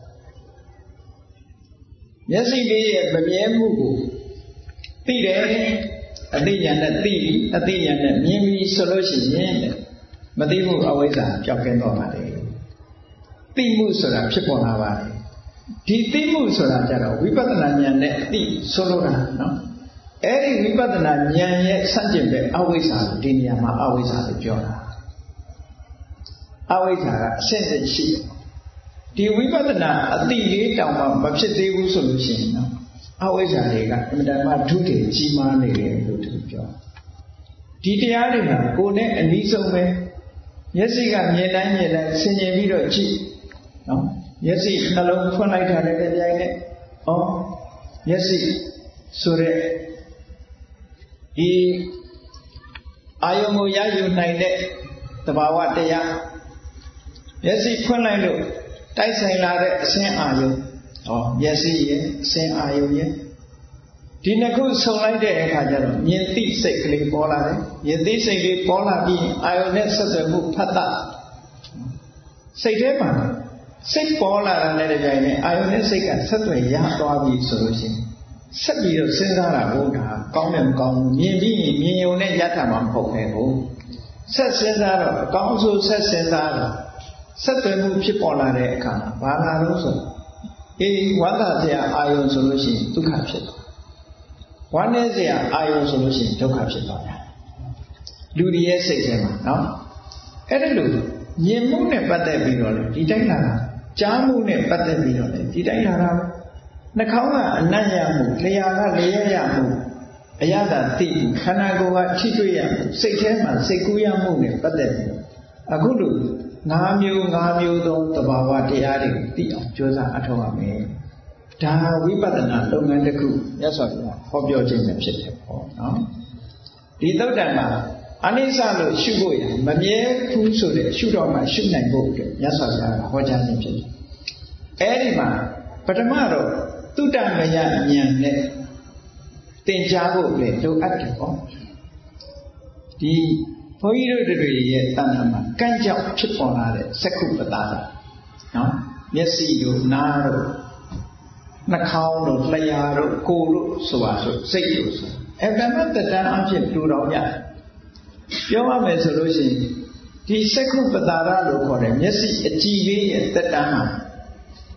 မျက်စိလေးရဲ့မမြဲမှုကိုသိတယ်အသိဉာဏ်နဲ့သိပြီအသိဉာဏ်နဲ့မြင်ပြီဆိုလို့ရှိရင်မသိမှုအဝိဇ္ဇာပျောက်ကင်းတော့ပါတယ်သိမှုဆိုတာဖြစ်ပေါ်လာပါတယ်ဒီသိမှုဆိုတာကြတော့ဝိပဿနာဉာဏ်နဲ့သိဆိုလိုတာနော်အဲ့ဒီဝိပဿနာဉာဏ်ရဲ့ဆန့်ကျင်ဘက်အဝိဇ္ဇာကိုဒီနေရာမှာအဝိဇ္ဇာလို့ပြောတာအဝိဇ္ဇာကအစစ်စစ်ရှိတယ်ဒီဝိပဿနာအတိလေးတောင်မှမဖြစ်သေးဘူးဆိုလို့ရှိရင်နော်အဝိဇ္ဇာတွေကအမြဲတမ်းဒုတိယကြီးမားနေတယ်လို့သူပြောဒီတရားတွေကကိုယ်နဲ့အနည်းဆုံးပဲမျက်စိကမြင်တိုင်းဆင်ခြင်ပြီးတော့ကြည့်နော်မျက်စိနှလုံးဖွင့်လိုက်တာလည်းကြိုင်နဲ့ဩမျက်စိဆိုတဲ့ဒီအာယုံကိုရယူနိုင်တဲ့သဘာဝတရားမျက်စိဖွင့်လိုက်လို့တိုက်ဆိုင်လာတဲ့အဆင်းအာယုံမျက်စိရဲ့အဆင်းအာယုံရဲ့ဒီနှစ်ခုဆုံလိုက်တဲ့အခါကျတော့မြင်သိစိတ်ကလေးပေါ်လာတယ်မြင်သိစိတ်လေးပေါ်လာပြီးအာယုံနဲ့ဆက်သွယ်မှုဖတ်တာစိတ်ထဲမှာစိတ်ပေါ်လာတဲ့ကြိုင်နဲ့အာယုံနဲ့စိတ်ကဆက်သွယ်ရသွားပြီဆိုလို့ရှိရင်ဆက်ပြီးတော့စဉ်းစားတာဟုတ်တာကောင်းတယ်မကောင်းဘူးမြင်ပြီးမြင်ုံနဲ့ရတာမှမဟုတ်ပဲဘူးဆက်စဉ်းစားတော့အကောင်းဆုံးဆက်စဉ်းစားတော့ဆက်သွယ်မှုဖြစ်ပေါ်လာတဲ့အခါမှာဘာလာလို့ဆိုဝမ်းသာစရာအာယုံဆိုလို့ရှိရင်ဒုက္ခဖြစ်သွားဝမ်းနည်းစရာအာယုံဆိုလို့ရှိရင်ဒုက္ခဖြစ်သွားတယ်လူတွေရဲ့စိတ်ထဲမှာနော်အဲ့ဒါလို့မြင်မှုနဲ့ပတ်သက်ပြီးတော့လေဒီတိုင်းလာတာကြားမှုနဲ့ပတ်သက်ပြီးတော့လေဒီတိုင်းလာတာပဲနှာခေါင်းကအနံ့ရမှုလျှာကလျှက်ရမှုအရသာသိမှုခန္ဓာကိုယ်ကထိတွေ့ရမှုစိတ်ထဲမှာစိတ်ကူးရမှုနဲ့ပတ်သက်ပြီးအခုလို့၅မျိုးသောသဘာဝတရားတွေကိုသိအောင်ကြိုးစားအထောက်အမယ်ဒါဝိပဿနာလုပ်ငန်းတစ်ခုမြတ်စွာဘုရားဟောပြောခြင်းပဲဖြစ်တယ်ပေါ့နော်ဒီသုတ်တံမှာအနိစ္စလို့ရှုဖို့ရမမြဲဘူးဆိုတဲ့ရှုတော့မှရှုနိုင်ဖို့အတွက်မြတ်စွာဘုရားဟောကြားခြင်းဖြစ်တယ်အဲဒီမှာပထမတော့သုတ္တမယဉာဏ်နဲ့သင်ကြားဖို့လည်းလိုအပ်တယ်ပေါ့ဒီဘုန်းကြီးတို့တွေရဲ့တဏ္ဍာမှာကန့်ကြောက်ဖြစ်ပေါ်လာတဲ့စက္ခုပတာရနော်မျက်စိတို့နားတို့နှာခေါင်းတို့လျှာတို့ကိုယ်တို့ဆိုပါဆိုစိတ်တို့ဆိုအဲ့ဒါမှတတန်းအဖြစ်တူတော်ကြပြောရမယ်ဆိုလို့ရှိရင်ဒီစက္ခုပတာရလို့ခေါ်တဲ့မျက်စိအကြည့်လေးရဲ့တတန်းမှာ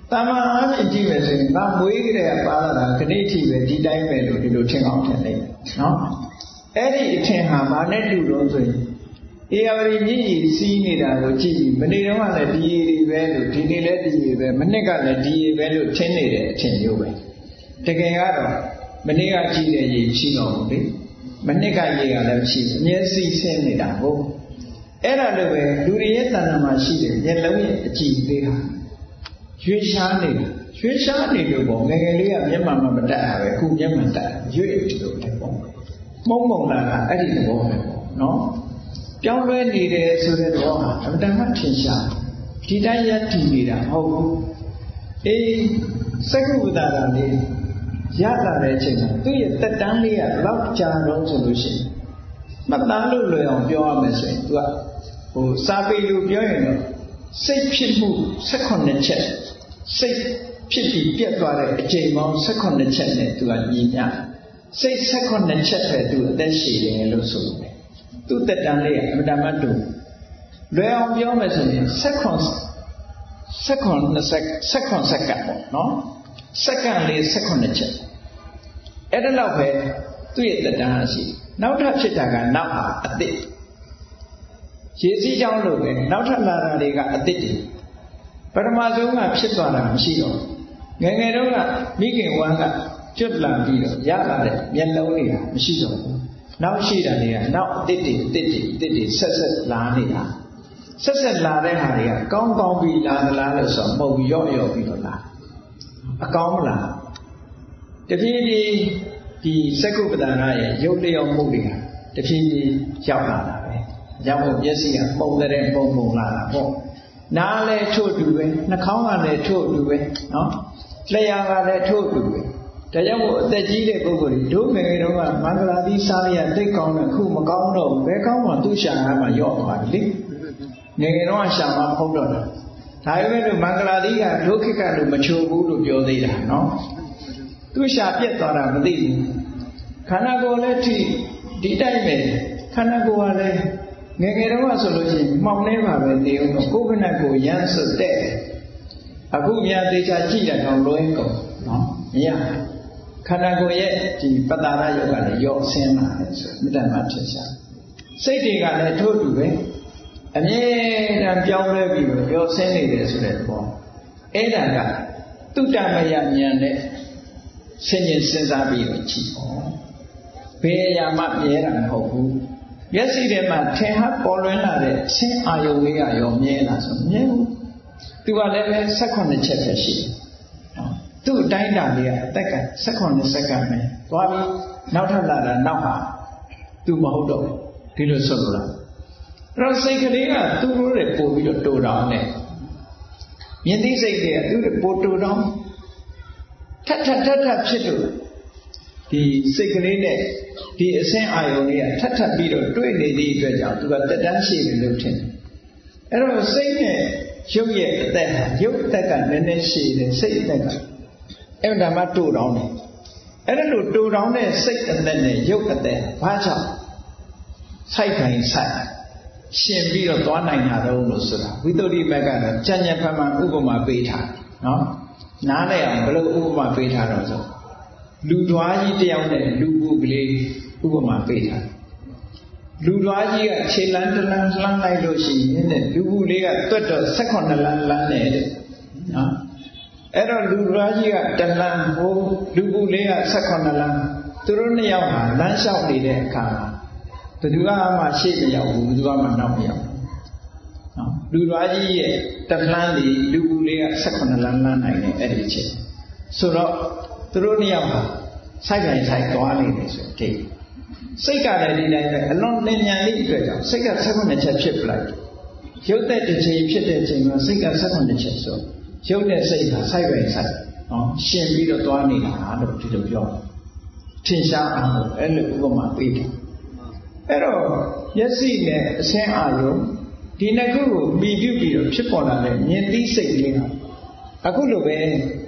တာမန်အားဖြင့်ကြည့်မယ်ဆိုရင်ငါမွေးကြတဲ့ပါလာတာခဏိထိပဲဒီတိုင်းပဲလို့ဒီလိုထင်အောင်ထင်နေတယ်နော်အဲ့ဒီအထင်ဟာဘာနဲ့တူလို့ဆိုရင်အေယာဝတီမြစ်ကြီးစီးနေတာကိုကြည့်ပြီးမနေ့တုန်းကလည်းဒီရေတွေပဲလို့ဒီနေ့လည်းဒီရေပဲမနှစ်ကလည်းဒီရေပဲလို့ထင်နေတဲ့အထင်မျိုးပဲတကယ်ကတော့မနေ့ကကြည့်တဲ့ရေရှိတော့ဘူးလေမနှစ်ကရေကလည်းမရှိဘူးအမျက်စိဆင်းနေတာဟုတ်အဲ့ဒါလိုပဲလူတွေရဲ့တဏ္ဍာမှာရှိတဲ့မျက်လုံးရဲ့အကြည့်လေးဟာရွှေရှားနေတာရွှေရှားနေလို့ပေါ့ငယ်ငယ်လေးကမျက်မှန်မတတ်ရပဲအခုမျက်မှန်တတ်ရွေ့တယ်လို့တဲ့ပေါ့မုံမုံလာတာအဲ့ဒီသဘောပဲပေါ့နော်ပြောင်းလဲနေတယ်ဆိုတဲ့သဘောဟာအမှန်တမ်းထင်ရှားဒီတိုင်းရတည်နေတာမဟုတ်ဘူးအေးစက္ကုပ္ပတာလေးရလာတဲ့အချိန်မှာသူ့ရဲ့တက်တန်းလေးကလောက်ကြာတော့ဆိုလို့ရှိရင်မတန်းလို့လွယ်အောင်ပြောရမယ်ဆိုရင်သူကစာပေလိုပြောရင်တော့စိတ်ဖြစ်မှု18ချက်စိတ်ဖြစ်ပြီးပြတ်သွားတဲ့အချိန်ပေါင်း18ချက်နဲ့သူကညီမျှစိတ်18ချက်ပဲသူအသက်ရှည်တယ်လို့ဆိုတယ်သူတက်တန်းလေးကအမှန်တမ်းတူလွယ်အောင်ပြောမယ်ဆိုရင်စက္ကန့်ပေါ့နော်စက္ကန့်လေး18ချက်အဲ့ဒါတော့ပဲသူ့ရဲ့တက်တန်းရှိနောက်ထပ်ဖြစ်တာကနောက်ဟာအသစ်ရေစီးကြောင်းလို့ပဲနောက်ထပ်လာတာတွေကအသစ်တွေပထမဆုံးကဖြစ်သွားတာမရှိတော့ငယ်ငယ်တုန်းကမိခင်ဝမ်းကကျွတ်လာပြီးတော့ရလာတဲ့မျက်လုံးတွေကမရှိတော့ဘူးနောက်ရှိတာတွေကနောက်အသစ်တွေဆက်လာနေတာဆက်လာတဲ့ဟာတွေကကောင်းကောင်းပြီးလာသလားလို့ဆိုတော့မဟုတ်ဘူးရော့ပြီးတော့လာအကောင်းမလားတဖြည်းဖြည်းဒီစက္ကုပ္ပတာရဲ့ရုပ်လျော်မှုတွေကတဖြည်းဖြည်းရောက်လာတာပဲ။ရောက်ဖို့မျက်စိကပုံတဲ့ပုံလာတာပေါ့။နားလည်းထို့တူပဲနှာခေါင်းကလည်းထို့တူပဲနော်။လျှာကလည်းထို့တူပဲ။ဒါကြောင့်မို့အသက်ကြီးတဲ့ပုဂ္ဂိုလ်တွေတို့ငယ်ငယ်တုန်းကမင်္ဂလာသီးစားရသိကောင်းတဲ့ခုမကောင်းတော့ဘူး။ဘယ်ကောင်းမှသူ့ရှာကမှရော့သွားပြီလေ။ငယ်ငယ်တုန်းကရှာမှမဟုတ်တော့တာ။ဒါပေမဲ့လို့မင်္ဂလာသီးကဒုက္ခကလို့မချိုဘူးလို့ပြောသေးတာနော်။သူရှာပြက်သွားတာမသိဘူးခန္ဓာကိုယ်လည်းဒီတိုင်းပဲခန္ဓာကိုယ်ကလည်းငယ်ငယ်တော့ဆိုလို့ရှိရင်မှောင်နေပါပဲနေအောင်တော့ကိုယ်ခဏကိုရမ်းစွတ်တဲ့အခုများသေချာကြည့်ရအောင်လွှဲကုန်နော်မရခန္ဓာကိုယ်ရဲ့ဒီပတ္တာရယောဂလည်းရော့ဆင်းလာတယ်ဆိုမြတ်တမ်းထင်ရှားစိတ်တွေကလည်းထို့တူပဲအမြဲတမ်းပြောင်းလဲပြီးတော့ရော့ဆင်းနေတယ်ဆိုတဲ့သဘောအဲ့ဒါကတုတ္တမယဉာဏ်နဲ့ဆင်ញင်စဉ်းစားပြီးတော့ကြည့်ပေါ့ဘယ်အရာမှမြဲတာမဟုတ်ဘူးမျက်စိထဲမှာထင်ဟပ်ပေါ်လွင်လာတဲ့ဆင်းအာယုံလေးကရောမြဲလားဆိုမြဲဘူးသူကလည်းပဲ18ချက်ပဲရှိတယ်နော်သူ့အတိုင်းတာလေးကအသက်က18စက္ကန့်ပဲသွားပြီးနောက်ထပ်လာတာနောက်ဟာသူမဟုတ်တော့ဒီလိုဆိုလို့လားအဲ့တော့စိတ်ကလေးကသူ့လိုတဲ့ပို့ပြီးတော့တိုးတောင်းတယ်မြင်သိစိတ်တွေကသူ့ပို့တိုးတောင်းထပ်ဖြစ်လို့ဒီစိတ်ကလေးနဲ့ဒီအဆင်းအာယုံလေးကထပ်ပြီးတော့တွေ့နေသည့်အတွက်ကြောင့်သူကတက်တန်းရှိတယ်လို့ထင်တယ်အဲ့တော့စိတ်နဲ့ရုပ်ရဲ့အသက်ဟာရုပ်အသက်ကနည်းနည်းရှိတယ်စိတ်အသက်ကအဲ့ဒါမှတိုးတောင်းတယ်အဲ့ဒါလို့တိုးတောင်းတဲ့စိတ်အသက်နဲ့ရုပ်အသက်ဘာကြောင့်ဆိုင်ရှင်ပြီးတော့သွားနိုင်တာတော့လို့ဆိုတာဝိသုဒ္ဓိမက်ကတော့ကြံ့ဖန်မှန်ဥပမာပေးထားနော်နားလည်အောင်ဘယ်လိုဥပမာပေးထားတော့ဆိုလူဓွားကြီးတယောက်နဲ့လူပုကလေးဥပမာပေးထားလူဓွားကြီးကခြေလန်းတလန်းလှမ်းလိုက်လို့ရှိရင်တဲ့လူပုလေးကတွတ်တော့18လမ်းလှမ်းတယ်တဲ့နော်အဲ့တော့လူဓွားကြီးကတလန်းဟိုလူပုလေးက18လမ်းသူတို့နှစ်ယောက်ဟာလမ်းလျှောက်နေတဲ့အခါဘယ်သူမှရှေ့မရောက်ဘူးဘယ်သူမှနောက်မရောက်နော်လူဓွားကြီးရဲ့တလှမ်းလေးလူပုလေးက18လမ်းလှမ်းနိုင်တယ်အဲ့ဒီချက်ဆိုတော့သူတို့နှစ်ယောက်ဟာဆိုင်သွားနေတယ်ဆိုတဲ့စိတ်ကလည်းဒီတိုင်းပဲအလွန်လင်းမြန်လေးအတွက်ကြောင့်စိတ်က18ချက်ဖြစ်ပလိုက်ရုပ်သက်တစ်ချိန်ဖြစ်တဲ့ချိန်မှာစိတ်က18ချက်ဆိုရုပ်နဲ့စိတ်ကဆိုင်နော်ရှင်ပြီးတော့သွားနေတာလို့ဒီလိုပြောထင်ရှားအောင်အဲ့လိုဥပမာပေးတယ်အဲ့တော့မျက်စိနဲ့အဆင်းအာရုံဒီနှစ်ခုကိုပြီးပြုပြီးတော့ဖြစ်ပေါ်လာတဲ့မြင်သိစိတ်လေးကအခုလိုပဲ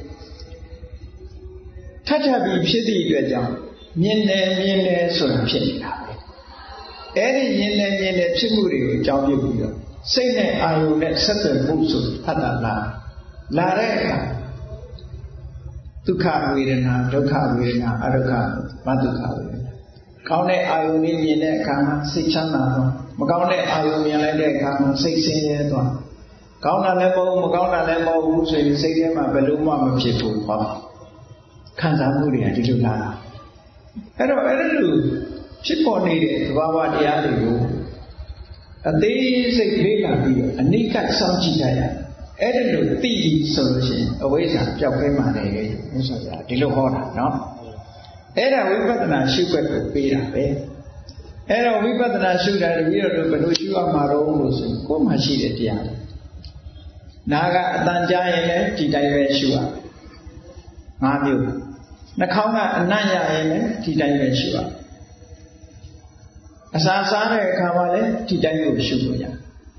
ထပ်ပြီးဖြစ်သည့်အတွက်ကြောင့်မြင်တယ်ဆိုတာဖြစ်နေတာပဲအဲ့ဒီမြင်တယ်ဖြစ်မှုတွေကိုအကြောင်းပြုပြီးတော့စိတ်နဲ့အာယုံနဲ့ဆက်သွယ်မှုဆိုဖတ်တာလာတဲ့အခါ Dukha Vedana, Dukha Vedana, Adukha, Madukha Vedana. Kaune Ayuni Mine Kama, Sichana, Magaune Ayuni Lede Kama, 16 years. Kauna Lemo, Magauna Lemo, who say Sigma, Beluma, people, Kansamuri, and Dilula. I don't know. Chipon needed Baba Diadu. A day is a great idea, a Nika Sanchitaya. Edit the solution, away from Japema, Dilohora, no? Era Vipatana Sugar Pira, Era Vipatana Sugar, we are to Pedusua Maro, Komashi, Naga Tanjaya, Tidai Shua, Mamu, Nakana Naya, Tidai Shua. Asasare Kamale, Tidai Shuya.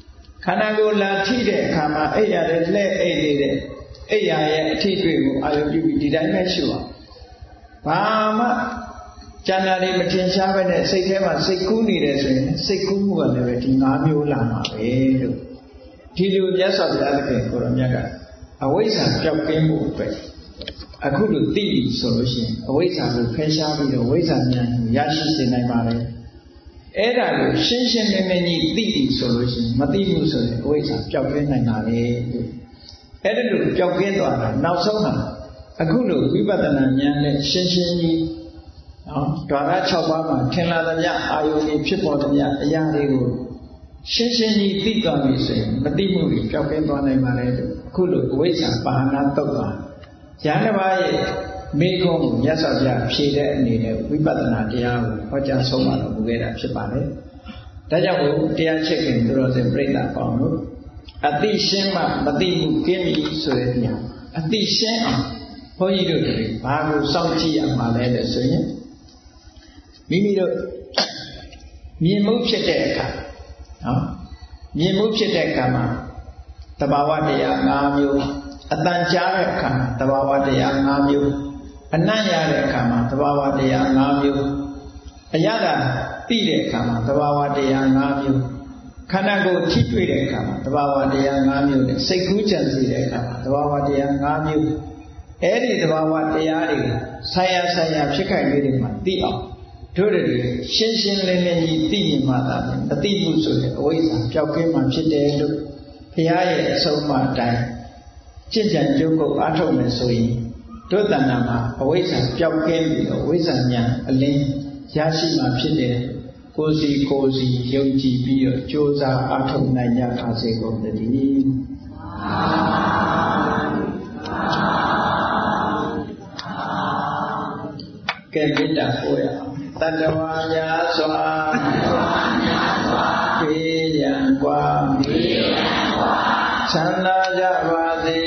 Kanago la tide kama eya le ede eya ye titwe ko ayoပြုပြီးဒီတိုင်းပဲရှိပါဘာမှကျန်တာတွေမထင်ရှားပဲနဲ့စိတ်ထဲမှာစိတ်ကူးနေတယ်ဆိုရင်စိတ်ကူးမှုကလည်းပဲဒီ၅မျိုးလာမှာပဲလို့ဒီလိုမြတ်စွာဘုရားသခင်ကိုရောမြတ်ကအဝိဇ္ဇာပြောက်ကင်းဖို့အတွက်အခုလိုသိပြီဆိုလို့ရှိရင်အဝိဇ္ဇာကိုဖယ်ရှားပြီးတော့ဝိဇ္ဇာဉာဏ်ကိုရရှိစေနိုင်ပါလေအဲ့ဒါကိုရှင်းရှင်းလင်းလင်းကြီးသိပြီဆိုလို့ရှိရင်မသိဘူးဆိုရင်အဝိဇ္ဇာပျောက်ကင်းနိုင်တာလေအဲ့ဒါလိုပျောက်ကင်းသွားတာနောက်ဆုံးတာအခုလိုဝိပဿနာဉာဏ်နဲ့ရှင်းရှင်းကြီးနော်ဓာရ6ပါးမှာထင်လာသမျှအာယုန်ကြီးဖြစ်ပေါ်သမျှအရာတွေကိုရှင်းရှင်းကြီးသိသွားပြီဆိုရင်မသိမှုတွေပျောက်ကင်းသွားနိုင်ပါလေအခုလိုအဝိဇ္ဇာပါဏာတုတ်တာဉာဏ်တစ်ပါးရဲ့မိကုံးမြတ်စွာဘုရားဖြေတဲ့အနေနဲ့ဝိပဿနာတရားကိုဟောကြားဆုံးမတော်မူခဲ့တာဖြစ်ပါတယ်။ဒါကြောင့်တရားချက်ခင်သူတော်စင်ပြိဿပေါင်းတို့အသိရှင်းမှမသိမှုကင်းပြီဆိုတဲ့ညာအသိရှင်းအောင်ဘုန်းကြီးတို့တွေဘာကိုစောင့်ကြည့်ရမှာလဲလို့ဆိုရင်မိမိတို့မြင်မှုဖြစ်တဲ့အခါနော်မြင်မှုဖြစ်တဲ့အခါမှာသဘာဝတရား၅မျိုးအတန်ကြားတဲ့အခါမှာသဘာဝတရား၅မျိုးအနံ့ရတဲ့အခါမှာသဘာဝတရား၅မျိုးအရသာသိတဲ့အခါမှာသဘာဝတရား၅မျိုးခန္ဓာကိုယ်ထိတွေ့တဲ့အခါမှာသဘာဝတရား၅မျိုးနဲ့စိတ်ကူးကြံစည်တဲ့အခါမှာသဘာဝတရား၅မျိုးအဲ့ဒီသဘာဝတရားတွေဆိုင်ရာဖြစ်ခိုင်လေးတွေမှာသိအောင်တို့တွေရှင်းရှင်းလင်းလင်းကြီးသိမြင်မှသာအသိမှုဆိုတဲ့အဝိဇ္ဇာပျောက်ကင်းမှဖြစ်တယ်လို့ဘုရားရဲ့အဆုံးအမအတိုင်းကျင့်ကြံကြိုးကုပ်အားထုတ်မယ်ဆိုရင်တို့တဏ္ဍာမှာအဝိဇ္ဇာပျောက်ကင်းပြီးတော့ဝိဇ္ဇာဉာဏ်အလင်းရရှိမှဖြစ်တယ်ကိုယ်စီယုံကြည်ပြီးတော့ကြိုးစားအားထုတ်နိုင်ကြပါစေကုန်သတည်းကဲမေတ္တာပို့ရအောင်တတ္တဝါများစွာဘေးရန်กว่าချမ်းသာကြပါစေ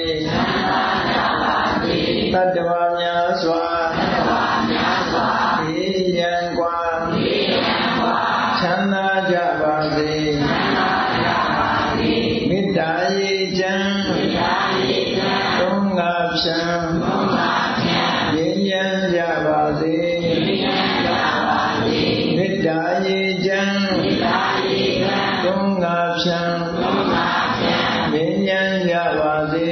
တတ္တဝါများစွာဘေးရန်กว่าချမ်းသာကြပါစေမေတ္တာရေချမ်းသုံးငါဖြံငြိမ်းချမ်းကြပါစေမေတ္တာရေချမ်းသုံးငါဖြံငြိမ်းချမ်းကြပါစေ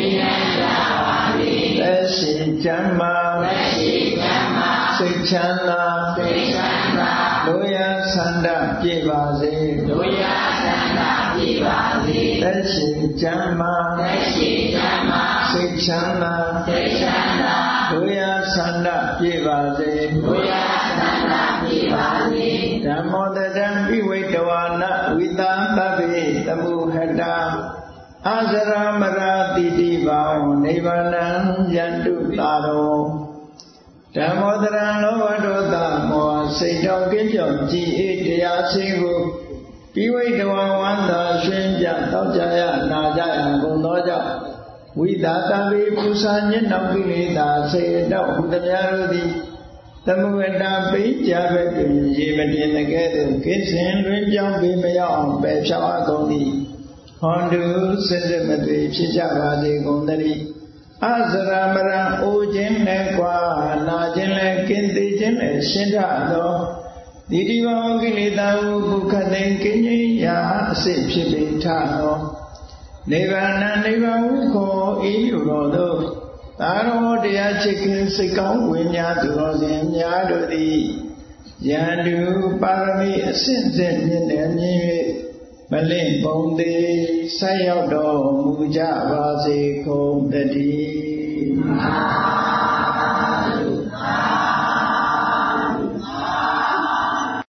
သက်ရှိချမ်းသာစိတ်ချမ်းသာလိုရာဆန္ဒပြည့်ပါစေသက်ရှိချမ်းသာစိတ်ချမ်းသာလိုရာဆန္ဒပြည့်ပါစေဓမ္မောတတံပိဝိတဝါနဝိသံသဗ္ဗေသမှုဟတာအာဇရမရာတိတိဘောနိဗ္ဗာနံယန္တုတာရောဓမ္မောတရံလောဘဒေါသမောဟစိတ်တော်ကင်းကြောင့်ကြည်အေးတရားစင်ကိုပိဝိတဝါဝန္တာရွှင်ပြတောက်ကြရနာကြရကုန်သောကြောင့်ဝိသတံပိပူဇာညစ်နောက်ကိလေသာစေတော့ဟုသမျှတို့သည်သမုဝတ္တပိကြပဲတွင်ရေမတင်တကဲ့သို့ကိစ္စင်တွင်ကြောင်းပေမရောက်အောင်ပယ်ဖြောက်အပ်ကုန်သည်ဟောတုစစ်စစ်မသွေဖြစ်ကြပါစေကုန်သတည်းအဇရမရံအိုခြင်းနဲ့ကွာနာခြင်းနဲ့ကင်းသေးခြင်းနဲ့ရှင်းထသောဒီဒီဘောကိလေသာဟုခုခတ်သိမ်းကင်းခြင်းရာအစစ်ဖြစ်ပေထသောနိဗ္ဗာန်ဟုခေါ်ဤလိုတော်သို့သာရောတရားချစ်ခင်စိတ်ကောင်းဝိညာဉ်သူတော်စင်များတို့သည်ယန္တုပါရမီအစဉ်စဉ်မြင့်တယ်မြင့်၍မလင့်ပုံသေးဆက်ရောက်တော်မူကြပါစေကုန်တည်း